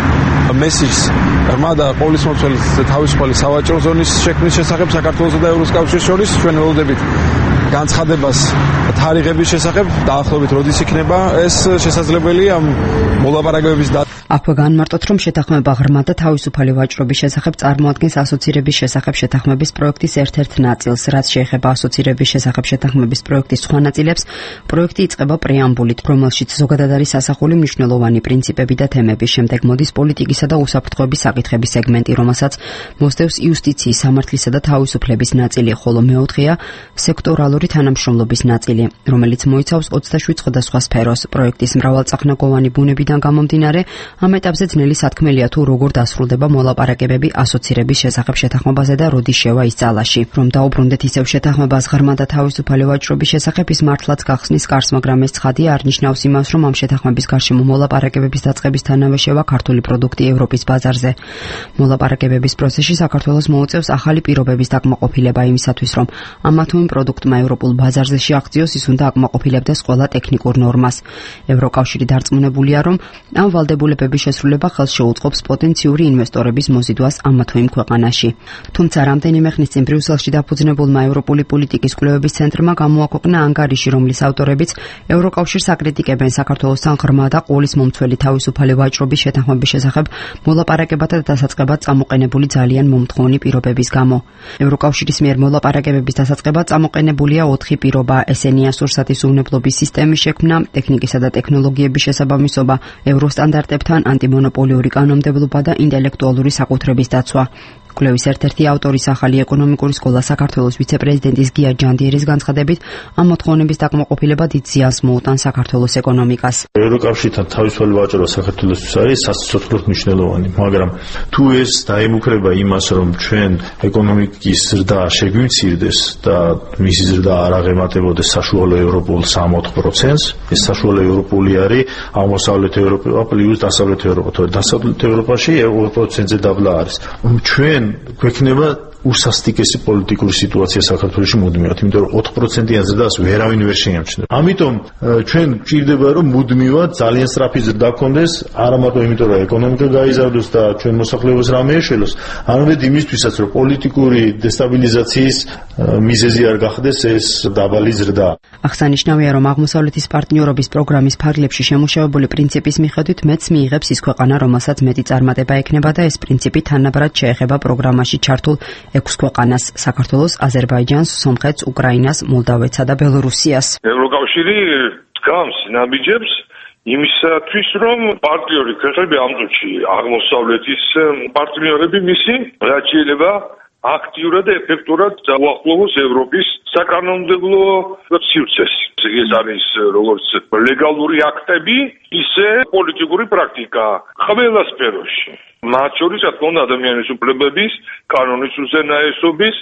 მესიჯს ღრმა და ყოვლისმომცველის თავისუფალი სავაჭრო ზონის შექმნის შესახებ საქართველოსა და ევროკავშირის შორის. ჩვენ ველოდებით განცხადებას თარიღების შესახებ დაახლოებით როდის იქნება ეს შესაძლებელი ამ მოლაპარაკებების და აქვე განმარტოთ, რომ შეთანხმება ღრმა და თავისუფალი ვაჭრობის შესახებ წარმოადგენს ასოცირების შესახებ შეთანხმების პროექტის ერთ-ერთ ნაწილს. რაც შეეხება ასოცირების შესახებ შეთანხმების პროექტის სხვა ნაწილებს, პროექტი იწყება პრეამბულით, რომელშიც ზოგადად არის ასახული მნიშვნელოვანი პრინციპები და თემები. შემდეგ მოდის პოლიტიკისა და უსაფრთხოების საკითხების სეგმენტი, რომელსაც მოსდევს იუსტიციის, სამართლისა და თავისუფლების ნაწილი, ხოლო მეოთხეა სექტორალური თანამშრომლობის ნაწილი, რომელიც მოიცავს ოცდაშვიდ სხვადასხვა სფეროს. პროექტის მრავალწახნაგოვანი ბუნებიდან გამომდინარე, ამ ეტაპზე ძნელი სათქმელია თუ როგორ დასრულდება მოლაპარაკებები ასოცირების შესახებ შეთანხმებაზე და როდის შევა ის ძალაში. რომ დაუბრუნდეთ ისევ შეთანხმებას ღრმა და თავისუფალი ვაჭრობის შესახებ, ის მართლაც გახსნის კარს, მაგრამ ეს ცხადია არ ნიშნავს იმას, რომ ამ შეთანხმების გარშემო მოლაპარაკებების დაწყებისთანავე შევა ქართული პროდუქტი ევროპის ბაზარზე. მოლაპარაკებების პროცესში საქართველოს მოუწევს ახალი პირობების დაკმაყოფილება იმისათვის, რომ ამა თუ იმ პროდუქტმა ევროპულ ბაზარზე შეაღწიოს, ის უნდა აკმაყოფილებდეს ყველა ტექნიკურ ნორმას. ევროკავშირი დარწმუნებულია, რომ ამ ვალდებულებების შესრულება ხელს შეუწყობს პოტენციური ინვესტორების მოზიდვას ამა თუ იმ ქვეყანაში. თუმცა რამდენიმე ხნის წინ ბრიუსელში დაფუძნებულმა ევროპული პოლიტიკის კვლევების ცენტრმა გამოაქვეყნა ანგარიში, რომლის ავტორებიც ევროკავშირს აკრიტიკებენ საქართველოსთან ღრმა და ყოვლის მომცველი თავისუფალი ვაჭრობის შეთანხმების შესახებ მოლაპარაკებათა და დასაწყებად წამოყენებული ძალიან მომთხოვნი პირობების გამო. ევროკავშირის მიერ მოლაპარაკებების დასაწყებად წამოყენებულია ოთხი პირობა: ესენია სურსათის უვნებლობის სისტემის შექმნა, ტექნიკისა და ტექნოლოგიების შესაბამისობა ევროსტანდარტებთან, ანტიმონოპოლიური კანონმდებლობა და ინტელექტუალური საკუთრების დაცვა. კვლევის ერთ-ერთი ავტორის ახალი ეკონომიკური სკოლა საქართველოს ვიცე-პრეზიდენტის გია ჯანდიერის განცხადებით, ამ მოთხოვნების დაკმაყოფილება დიდ ზიანს მოუტანს საქართველოს ეკონომიკას. ევროკავშირთან თავისუფალი ვაჭრობა საქართველოსთვის არის სასიცოცხლოდ მნიშვნელოვანი, მაგრამ თუ ეს დაემუქრება იმას, რომ ჩვენ ეკონომიკის ზრდა შეგვიმცირდეს და მისი ზრდა არ აღემატებოდეს საშუალო ევროპულ სამ ოთხ პროცენტს, ეს საშუალო ევროპული არის აღმოსავლეთ ევროპა პლუს დასავლეთ ევროპა. დასავლეთ ევროპაში ორი პროცენტზე დაბლა არის. ჩვენ გვექნება უსასტიკესი პოლიტიკური სიტუაცია საქართველოში მუდმივად, იმიტომ რომ ოთხ პროცენტიან ზრდას ვერავინ ვერ შეამჩნევს. ამიტომ ჩვენ გვჭირდება, რომ მუდმივად ძალიან სწრაფი ზრდა გქონდეს, არა მარტო იმიტომ რომ ეკონომიკა გაიზარდოს და ჩვენ მოსახლეობას რამე ეშველოს, არამედ იმისთვისაც, რომ პოლიტიკური დესტაბილიზაციის მიზეზი არ გახდეს ეს დაბალი ზრდა. აღსანიშნავია, რომ აღმოსავლეთის პარტნიორობის პროგრამის ფარგლებში შემუშავებული პრინციპის მიხედვით მეც მიიღებს ის ქვეყანა, რომელსაც მეტი წარმატება ექნება და ეს პრინციპი თანაბრად შეეხება პროგრამაში ჩართულ ექვს ქვეყანას: საქართველოს, აზერბაიჯანს, სომხეთს, უკრაინას, მოლდავეთსა და ბელორუსიას. ევროკავშირი დგამს ნაბიჯებს იმისათვის, რომ პარტნიორი ქვეყნები ამ წუთში აღმოსავლეთის პარტნიორები მისი რაც შეიძლება აქტიურად და ეფექტურად დაუახლოვოს ევროპის საკანონმდებლო სივრცეს. ეს არის როგორც ლეგალური აქტები, ისე პოლიტიკური პრაქტიკა ყველა სფეროში. მათ შორის, რა თქმა უნდა, ადამიანის უფლებების, კანონის უზენაესობის,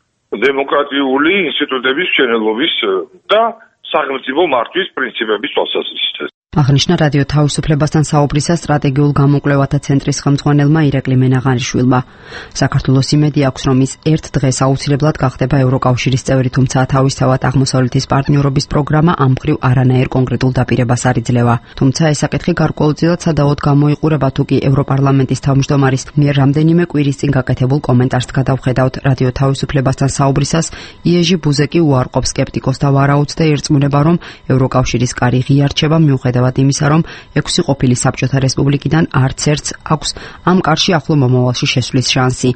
დემოკრატიული ინსტიტუტების მშენებლობის და სახელმწიფო მართვის პრინციპების თვალსაზრისით. აღნიშნა რადიო თავისუფლებასთან საუბრისას სტრატეგიულ გამოკვლევათა ცენტრის ხელმძღვანელმა ირაკლი მენაღანიშვილმა. საქართველოს იმედი აქვს, რომ ის ერთ დღეს აუცილებლად გახდება ევროკავშირის წევრი, თუმცა თავისთავად აღმოსავლეთის პარტნიორობის პროგრამა ამ მხრივ არანაირ კონკრეტულ დაპირებას არ იძლევა. თუმცა ეს საკითხი გარკვეულწილად სადავოდ გამოიყურება, თუ კი ევროპარლამენტის თავმჯდომარის მიერ რამდენიმე კვირის წინ გაკეთებულ კომენტარს გადავხედავთ. რადიო თავისუფლებასთან საუბრისას იეჟი ბუზეკი უარყოფს სკეპტიკოსთა ვარაუდს და ერწმუნება, რომ ევროკავშირის კარი ღია რჩება მიუხედავად იმისა, რომ ექვსი ყოფილი საბჭოთა რესპუბლიკიდან არც ერთს აქვს ამ კარში ახლო მომავალში შესვლის შანსი.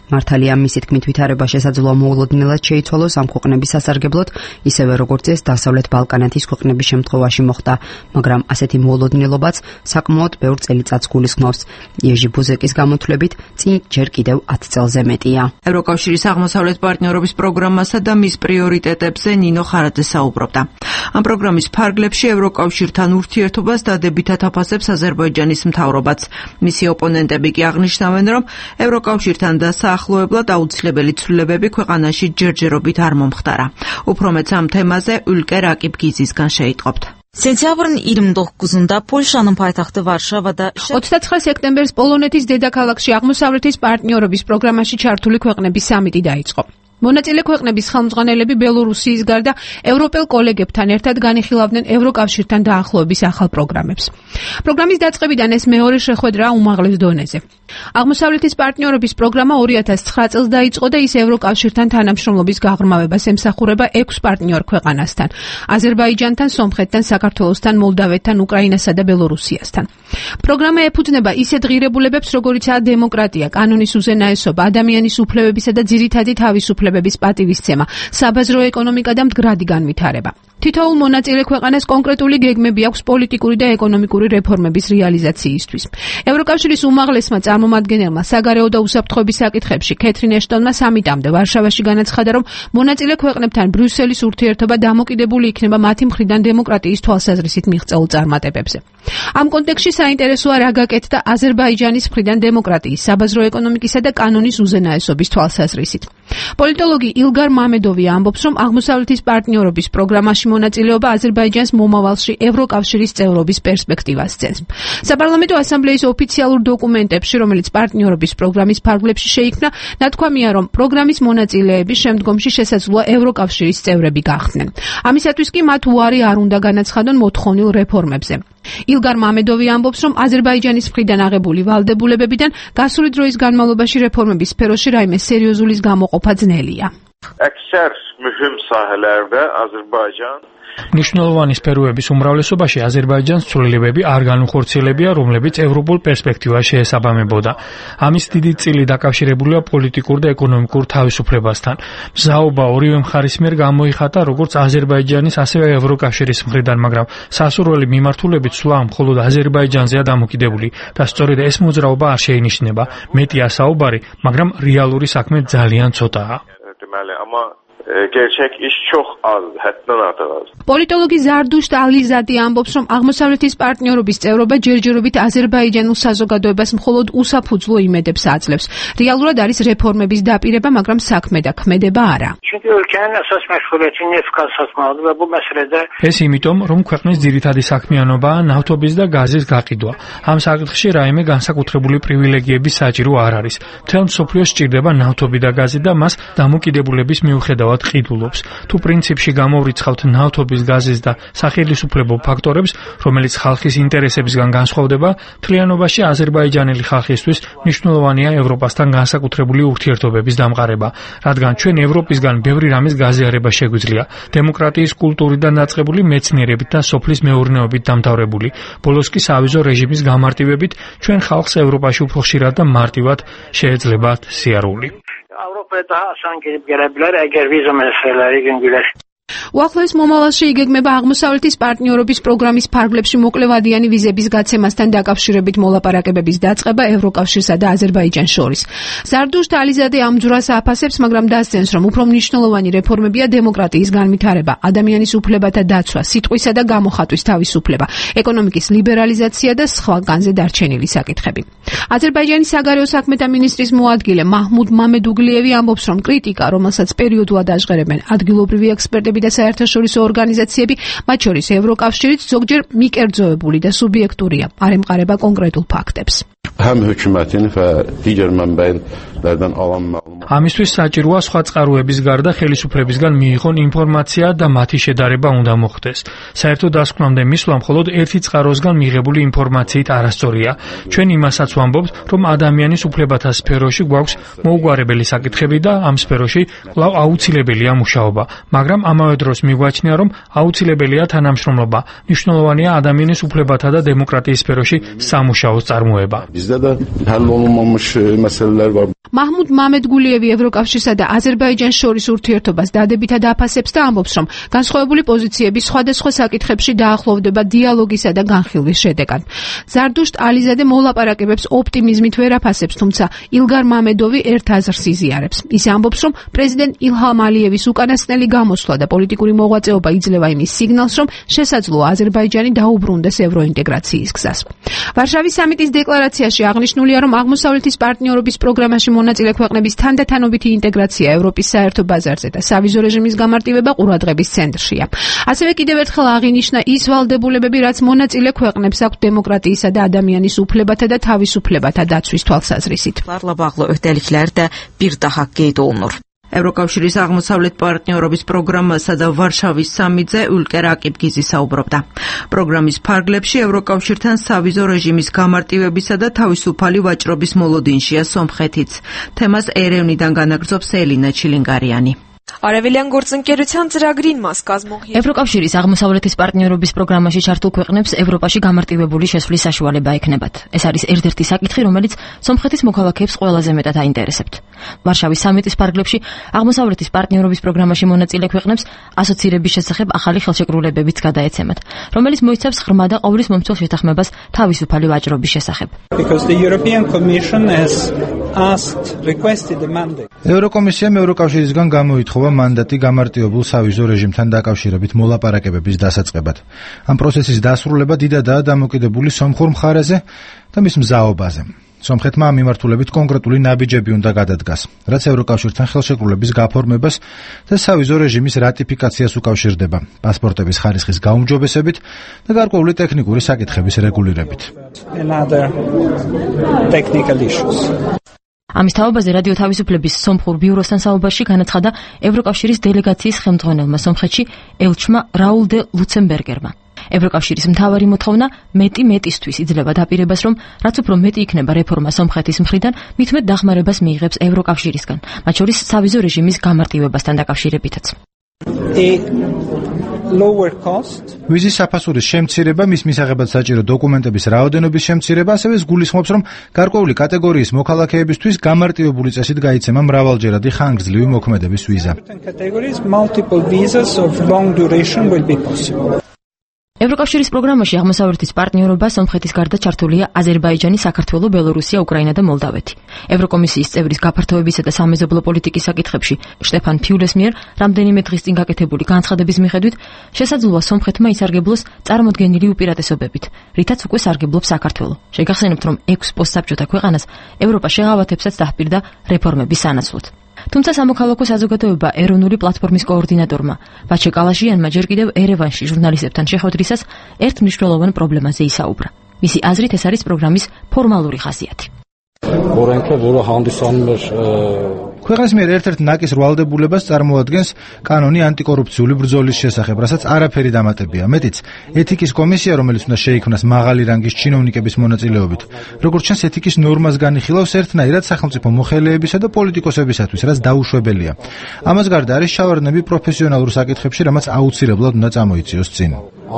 მართალია მისი თქმით ვითარება შესაძლოა მოულოდნელად შეიცვალოს ამ ქვეყნების სასარგებლოდ, ისევე როგორც ეს დასავლეთ ბალკანეთის ქვეყნების შემთხვევაში მოხდა, მაგრამ ასეთი მოულოდნელობაც საკმაოდ ბევრ წელიწადს გულისხმობს. იეჟი ბუზეკის გამოთვლებით, წინ ჯერ კიდევ ათ წელზე მეტია. ევროკავშირის აღმოსავლეთ პარტნიორობის პროგრამასა და მის პრიორიტეტებზე ნინო ხარაძე საუბრობდა. ამ პროგრამის ფარგლებში ევროკავშირთან ურთიერთობას დადებითად აფასებს აზერბაიჯანის მთავრობაც. მისი ოპონენტები კი აღნიშნავენ, რომ ევროკავშირთან დასაახლოებლად აუცილებელი ცვლილებები ქვეყანაში ჯერჯერობით არ მომხდარა. უფრო მეც ამ თემაზე ულკე რაკიბგიზისგან შეიტყობთ. Sentyabrın iyirmi dokuzunda Polşanın paytaxtı Varşavada ოცდაცხრე სექტემბერს პოლონეთის დედაქალაქში აღმოსავლეთის პარტნიორობის პროგრამაში ჩართული ქვეყნების სამიტი დაიწყო. მონაწილე ქვეყნების ხელმძღვანელები ბელორუსიის გარდა ევროპელ კოლეგებთან ერთად განიხილავდნენ ევროკავშირთან დაახლოების ახალ პროგრამებს. პროგრამის დაწყებიდან ეს მეორე შეხვედრაა უმაღლეს დონეზე. აღმოსავლეთის პარტნიორობის პროგრამა ორი ათას ცხრა წელს დაიწყო და ის ევროკავშირთან თანამშრომლობის გაღრმავებას ემსახურება ექვს პარტნიორ ქვეყანასთან: აზერბაიჯანთან, სომხეთთან, საქართველოსთან, მოლდავეთთან, უკრაინასა და ბელორუსიასთან. პროგრამა ეფუძნება ისეთ ღირებულებებს, როგორიცაა დემოკრატია, კანონის უზენაესობა, ადამიანის უფლებებისა და ძირითადი თავისუფლებების პატივისცემა, საბაზრო ეკონომიკა და მდგრადი განვითარება. თითოეულ მონაწილე ქვეყანას კონკრეტული გეგმები აქვს პოლიტიკური და ეკონომიკური რეფორმების რეალიზაციისთვის. ევროკავშირის უმაღლესმა წარმომადგენელმა საგარეო და უსაფრთხოების საკითხებში კეთრინ ეშტონმა სამიტამდე ვარშავაში განაცხადა, რომ მონაწილე ქვეყნებთან ბრიუსელის ურთიერთობა დამოკიდებული იქნება მათი მხრიდან დემოკრატიის თვალსაზრისით მიღწეულ წარმატებებზე. ამ კონტექსტში საინტერესოა რა გაკეთდა აზერბაიჯანის მხრიდან დემოკრატიის, საბაზრო ეკონომიკისა და კანონის უზენაესობის თვალსაზრისით. პოლიტოლოგი ილგარ მამედოვი ამბობს, რომ აღმოსავლეთის პარტნიორობის პროგრამაში მონაწილეობა აზერბაიჯანს მომავალში ევროკავშირის წევრობის პერსპექტივას ძენს. საპარლამენტო ასამბლეის ოფიციალურ დოკუმენტებში, რომელიც პარტნიორობის პროგრამის ფარგლებში შეიქმნა, ნათქვამია, რომ პროგრამის მონაწილეები შემდგომში შესაძლოა ევროკავშირის წევრები გახდნენ. ამისათვის კი მათ უარი არ უნდა განაცხადონ მოთხოვნილ რეფორმებზე. ილგარ მამედოვი ამბობს, რომ აზერბაიჯანის მხრიდან აღებული ვალდებულებებიდან გასული დროის განმავლობაში რეფორმების სფეროში რაიმე სერიოზულის გამოყოფა ძნელია. Əksər mühüm sahələrdə Azərbaycan ნიშნულოვანი სფეროების უმრავლესობაში აზერბაიჯანს ცვლილებები არ განუხორციელებია, რომლებიც ევროპულ პერსპექტივას შეესაბამებოდა. ამის დიდი წილი დაკავშირებულია პოლიტიკურ და ეკონომიკურ თავისუფლებასთან. მზაობა ორივე მხარის მიერ გამოიხატა როგორც აზერბაიჯანის, ასევე ევროკავშირის მხრიდან, მაგრამ სასურველი მიმართულებით სვლა მხოლოდ აზერბაიჯანზეა დამოკიდებული და სწორედ ეს მოძრაობა არ შეინიშნება. მეტია საუბარი, მაგრამ რეალური საქმე ძალიან ცოტაა. deməli, amma gerçək iş çox azdır, həddən artıq azdır. პოლიტოლოგი ზარდუშტ ალიზადი ამბობს, რომ აღმოსავლეთის პარტნიორობის წევრობა ჯერჯერობით აზერბაიჯანულ საზოგადოებას მხოლოდ უსაფუძვლო იმედებს აძლევს. რეალურად არის რეფორმების დაპირება, მაგრამ საქმე და ქმედება არა. Çünki ölkənin əsas məşğuliyyəti neft qaz satmaqdır və bu məsələdə ეს იმიტომ, რომ ქვეყნის ძირითადი საქმიანობაა ნავთობის და გაზის გაყიდვა. ამ საკითხში რაიმე განსაკუთრებული პრივილეგიების საჭირო არ არის. მთელ მსოფლიოს სჭირდება ნავთობი და გაზი და მას დამოკიდებულების მიუხედავად ყიდულობს. თუ პრინციპში გამოვრიცხავთ ნავთობის, გაზის და სახელისუფლებო ფაქტორებს, რომელიც ხალხის ინტერესებისგან განსხვავდება, მთლიანობაში აზერბაიჯანელი ხალხისთვის მნიშვნელოვანია ევროპასთან განსაკუთრებული ურთიერთობების დამყარება, რადგან ჩვენ ევროპისგან ბევრი რამის გაზიარება შეგვიძლია. დემოკრატიის კულტურიდან დაწყებული მეცნიერებით და სოფლის მეურნეობით დამთავრებული. ბოლოს კი სავიზო რეჟიმის გამარტივებით ჩვენ ხალხს ევროპაში უფრო ხშირად და მარტივად შეეძლება სიარული. Avropaya daha asan gelip gelebilir eğer viza məsələləri güngüləş. უახლოეს მომავალში იგეგმება აღმოსავლეთის პარტნიორობის პროგრამის ფარგლებში მოკლევადიანი ვიზების გაცემასთან დაკავშირებით მოლაპარაკებების დაწყება ევროკავშირსა და აზერბაიჯანს შორის. ზარდუშტ ალიზადე ამ ძვრას აფასებს, მაგრამ დასცენს, რომ უფრო მნიშვნელოვანი რეფორმებია დემოკრატიის განვითარება, ადამიანის უფლებათა დაცვა, სიტყვისა და გამოხატვის თავისუფლება, ეკონომიკის ლიბერალიზაცია და სხვა განზე დარჩენილი საკითხები. აზერბაიჯანის საგარეო საქმეთა მინისტრის მოადგილე მაჰმუდ მამედუგლიევი ამბობს, რომ კრიტიკა, რომელსაც პერიოდულად აჟღერებენ ადგილობრივი ექსპერტები და საერთაშორისო ორგანიზაციები, მათ შორის ევროკავშირიც, ზოგჯერ მიკერძოებული და სუბიექტურია, არ ემყარება კონკრეტულ ფაქტებს. Həm hökumətin və digər mənbələrdən alan məlumat. ამისთვის საჭიროა სხვა წყაროების გარდა ხელისუფლებისგან მიიღონ ინფორმაცია და მათი შედარება უნდა მოხდეს. საერთო დასკვნამდე მისვლა მხოლოდ ერთი წყაროსგან მიღებული ინფორმაციით არასწორია. ჩვენ იმასაც ვამბობთ, რომ ადამიანის უფლებათა სფეროში გვაქვს მოუგვარებელი საკითხები და ამ სფეროში კვლავ აუცილებელია მუშაობა, მაგრამ ამავე დროს მიგვაჩნია, რომ აუცილებელია თანამშრომლობა. მნიშვნელოვანია ადამიანის უფლებათა და დემოკრატიის სფეროში სამუშაოს წარმოება. Bizdə də həll olunmamış məsələlər var. მაჰმუდ მამედგულიევი ევროკავშირსა და აზერბაიჯანს შორის ურთიერთობას დადებითად აფასებს და ამბობს, რომ განსხვავებული პოზიციები სხვადასხვა საკითხებში დაახლოვდება დიალოგისა და განხილვის შედეგად. ზარდუშტ ალიზადე მოლაპარაკებებს ოპტიმიზმით ვერ აფასებს, თუმცა ილგარ მამედოვი ერთ აზრს იზიარებს. ის ამბობს, რომ პრეზიდენტ ილჰამ ალიევის უკანასკნელი გამოსვლა და პოლიტიკური მოღვაწეობა იძლევა იმის სიგნალს, რომ შესაძლოა აზერბაიჯანი დაუბრუნდეს ევროინტეგრაციის გზას. ვარშავის სამიტის დეკლარაციაში აღნიშნულია, რომ აღმოსავლეთის პარტნიორობის პროგრამაში მონაწილე ქვეყნების თანდათანობითი ინტეგრაცია ევროპის საერთო ბაზარზე და სავიზო რეჟიმის გამარტივება ყურადღების ცენტრშია. ასევე კიდევ ერთხელ აღინიშნა ის ვალდებულებები, რაც მონაწილე ქვეყნებს აქვთ დემოკრატიისა და ადამიანის უფლებათა და თავისუფლებათა დაცვის თვალსაზრისით. bağlı öhdəliklər də bir daha qeyd olunur. ევროკავშირის აღმოსავლეთ პარტნიორობის პროგრამასა და ვარშავის სამიტზე ულკერ აკიბგიზი საუბრობდა. პროგრამის ფარგლებში ევროკავშირთან სავიზო რეჟიმის გამარტივებისა და თავისუფალი ვაჭრობის მოლოდინშია სომხეთიც. თემას ერევნიდან განაგრძობს ელინა ჩილინგარიანი. Արևելյան գործընկերության ծրագրին մաս կազմող ევროკავშირის აღმოსავლეთის პარტნიორობის პროგრამაში ჩართულ ქვეყნებს ევროპაში გამარტივებული შესვლის საშუალება ექნებათ. ეს არის ერთ-ერთი საკითხი, რომელიც სომხეთის მოქალაქეებს ყველაზე მეტად აინტერესებთ. ვარშავის სამიტის ფარგლებში აღმოსავლეთის პარტნიორობის პროგრამაში მონაწილე ქვეყნებს ასოცირების შესახებ ახალი ხელშეკრულებებიც გადაეცემათ, რომელიც მოიცავს ღრმა და ყოვლის მომცველ შეთანხმებას თავისუფალი ვაჭრობის შესახებ. ევროკომისიამ ევროკავშირისგან გამოითხოვა მანდატი გამარტივებულ სავიზო რეჟიმთან დაკავშირებით მოლაპარაკებების დასაწყებად. ამ პროცესის დასრულება დიდადაა დამოკიდებული სომხურ მხარეზე და მის მზაობაზე. სომხეთმა ამ მიმართულებით კონკრეტული ნაბიჯები უნდა გადადგას, რაც ევროკავშირთან ხელშეკრულების გაფორმებას და სავიზო რეჟიმის რატიფიკაციას უკავშირდება, პასპორტების ხარისხის გაუმჯობესებით და გარკვეული ტექნიკური საკითხების რეგულირებით. ამის თაობაზე რადიო თავისუფლების სომხურ ბიუროსთან საუბარში განაცხადა ევროკავშირის დელეგაციის ხელმძღვანელმა სომხეთში ელჩმა რაულ დე ლუცემბერგერმა. ევროკავშირის მთავარი მოთხოვნა მეტი მეტისთვის იძლევა დაპირებას, რომ რაც უფრო მეტი იქნება რეფორმა სომხეთის მხრიდან, მით მეტ დახმარებას მიიღებს ევროკავშირისგან, მათ შორის სავიზო რეჟიმის გამარტივებასთან დაკავშირებითაც. ვიზის საფასურის შემცირება, მის მისაღებად საჭირო დოკუმენტების რაოდენობის შემცირება, ასევე გულისხმობს, რომ გარკვეული კატეგორიის მოქალაქეებისთვის გამარტივებული წესით გაიცემა მრავალჯერადი ხანგრძლივი მოქმედების ვიზა. ევროკავშირის პროგრამაში აღმოსავლეთის პარტნიორობა სომხეთის გარდა ჩართულია აზერბაიჯანი, საქართველო, ბელორუსია, უკრაინა და მოლდავეთი. ევროკომისიის წევრის გაფართოებისა და სამეზობლო პოლიტიკის საკითხებში შტეფან ფიულეს მიერ რამდენიმე დღის წინ გაკეთებული განცხადების მიხედვით შესაძლოა სომხეთმა ისარგებლოს წარმოდგენილი უპირატესობებით, რითაც უკვე სარგებლობს საქართველო. შეგახსენებთ, რომ ექვს პოსტსაბჭოთა ქვეყანას ევროპა შეღავათებსაც დაჰპირდა რეფორმების სანაცვლოდ. თუმცა სამოქალაქო საზოგადოება ეროვნული პლატფორმის კოორდინატორმა ვაჩე კალაშიანმა ჯერ კიდევ ერევანში ჟურნალისტებთან შეხვედრისას ერთ მნიშვნელოვან პრობლემაზე ისაუბრა. მისი აზრით ეს არის პროგრამის ფორმალური ხასიათი. ქვეყნის მიერ ერთ-ერთ ნაკის ვალდებულებას წარმოადგენს კანონი ანტიკორუფციული ბრძოლის შესახებ, რასაც არაფერი დამატებია. მეტიც, ეთიკის კომისია, რომელიც უნდა შეიქმნას მაღალი რანგის ჩინოვნიკების მონაწილეობით, როგორც ჩანს, ეთიკის ნორმას განიხილავს ერთნაირად სახელმწიფო მოხელეებისა და პოლიტიკოსებისათვის, რაც დაუშვებელია. ამას გარდა არის შავარდნები პროფესიონალურ საკითხებში, რამაც აუცილებლად უნდა წამოიწიოს წინ.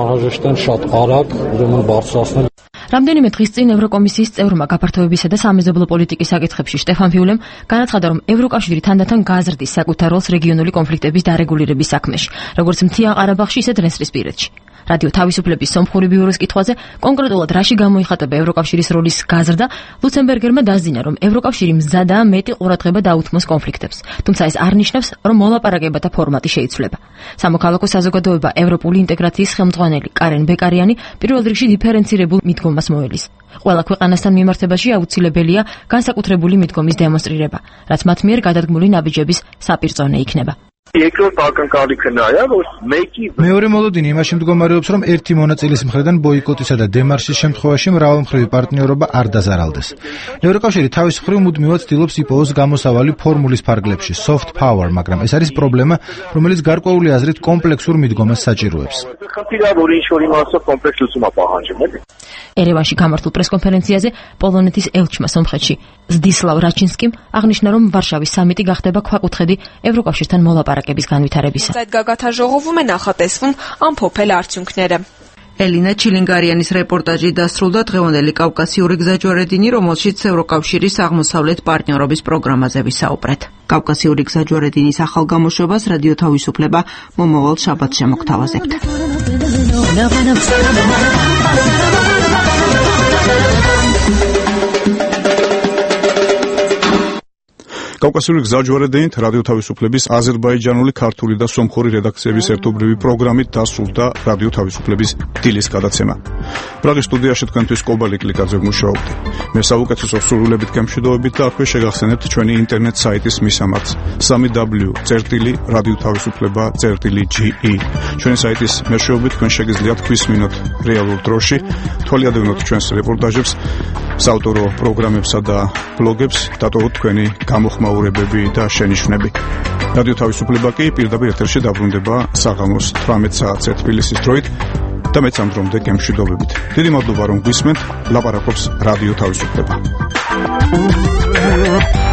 რამდენიმე დღის წინ ევროკომისიის წევრმა გაფართოებისა და სამეზობლო პოლიტიკის საკითხებში შტეფან ფიულემ განაცხადა, რომ ევროკავშირი თანდათან გააზრდის საკუთარ როლს რეგიონული კონფლიქტების დარეგულირების საქმეში, როგორც მთიან ყარაბაღში, ისე დრესპირეთში. რადიო თავისუფლების სომხური ბიუროს კითხვაზე კონკრეტულად რაში გამოიხატება ევროკავშირის როლის გაზრდა, ლუცემბერგერმა დასძინა, რომ ევროკავშირი მზადაა მეტი ყურადღება დაუთმოს კონფლიქტებს. თუმცა ეს არ ნიშნავს, რომ მოლაპარაკებათა ფორმატი შეიცვლება. სამოქალაქო საზოგადოება ევროპული ინტეგრაციის ხელმძღვანელი კარენ ბეკარიანი პირველ რიგში დიფერენცირებულ მიდგომას მოელის. ყველა ქვეყანასთან მიმართებაში აუცილებელია განსაკუთრებული მიდგომის დემონსტრირება, რაც მათ მიერ გადადგმული ნაბიჯების საპირწონე იქნება. երկրորդ ակնկալիքն որ մեկի მეორე მოლოდინი იმაში მდგომარეობს, რომ ერთი მონაწილის მხრიდან ბოიკოტისა და დემარშის შემთხვევაში მრავალმხრივი პარტნიორობა არ დაზარალდეს. ევროკავშირი თავის მხრივ მუდმივად ცდილობს იპოვოს გამოსავალი ფორმულის ფარგლებში, soft power, მაგრამ ეს არის პრობლემა, რომელიც გარკვეული აზრით კომპლექსურ მიდგომას საჭიროებს. ერევანში გამართულ პრესკონფერენციაზე პოლონეთის ელჩმა სომხეთში ზდისლავ რაჩინსკიმ აღნიშნა, რომ ვარშავის სამიტი გახდება ქვაკუთხედი ევროკავშირთან მოლაპარაკების განვითარებისა. Այդ գագաթաժողովում է նախատեսվում ամփոփել արդյունքները. ელინა ჩილინგარიანის რეპორტაჟი დასრულდა დღევანდელი კავკასიური გზაჯვარედინი, რომელშიც ევროკავშირის აღმოსავლეთ პარტნიორობის პროგრამაზე ვისაუბრეთ. კავკასიური გზაჯვარედინის ახალ გამოშვებას რადიო თავისუფლება მომავალ შაბათს შემოგთავაზებთ. კავკასიური გზაჯვარედინით რადიო თავისუფლების აზერბაიჯანული, ქართული და სომხური რედაქციების ერთობლივი პროგრამით დასრულდა რადიო თავისუფლების დილის გადაცემა. პრაღის სტუდიაში თქვენთვის კობალი კლიკაძე მუშაობდი. მე საუკეთესო სურვილებით გემშვიდობებით და აქვე შეგახსენებთ ჩვენი ინტერნეტ საიტის მისამართს www წერტილი რადიო თავისუფლება წერტილი ჯი ი. ჩვენი საიტის მეშვეობით თქვენ შეგიძლიათ გვისმინოთ რეალურ დროში, თვალიადევნოთ ჩვენს რეპორტაჟებს, საავტორო პროგრამებსა და ბლოგებს, დატოვოთ თქვენი გამოხმაურებები და შენიშვნები. რადიო თავისუფლება კი პირდაპირ ეთერში დაბრუნდება საღამოს თვრამეტ საათზე თბილისის დროით და მეც ამ დრომდე გემშვიდობებით. დიდი მადლობა რომ გვისმენთ, ლაპარაკობს რადიო თავისუფლება.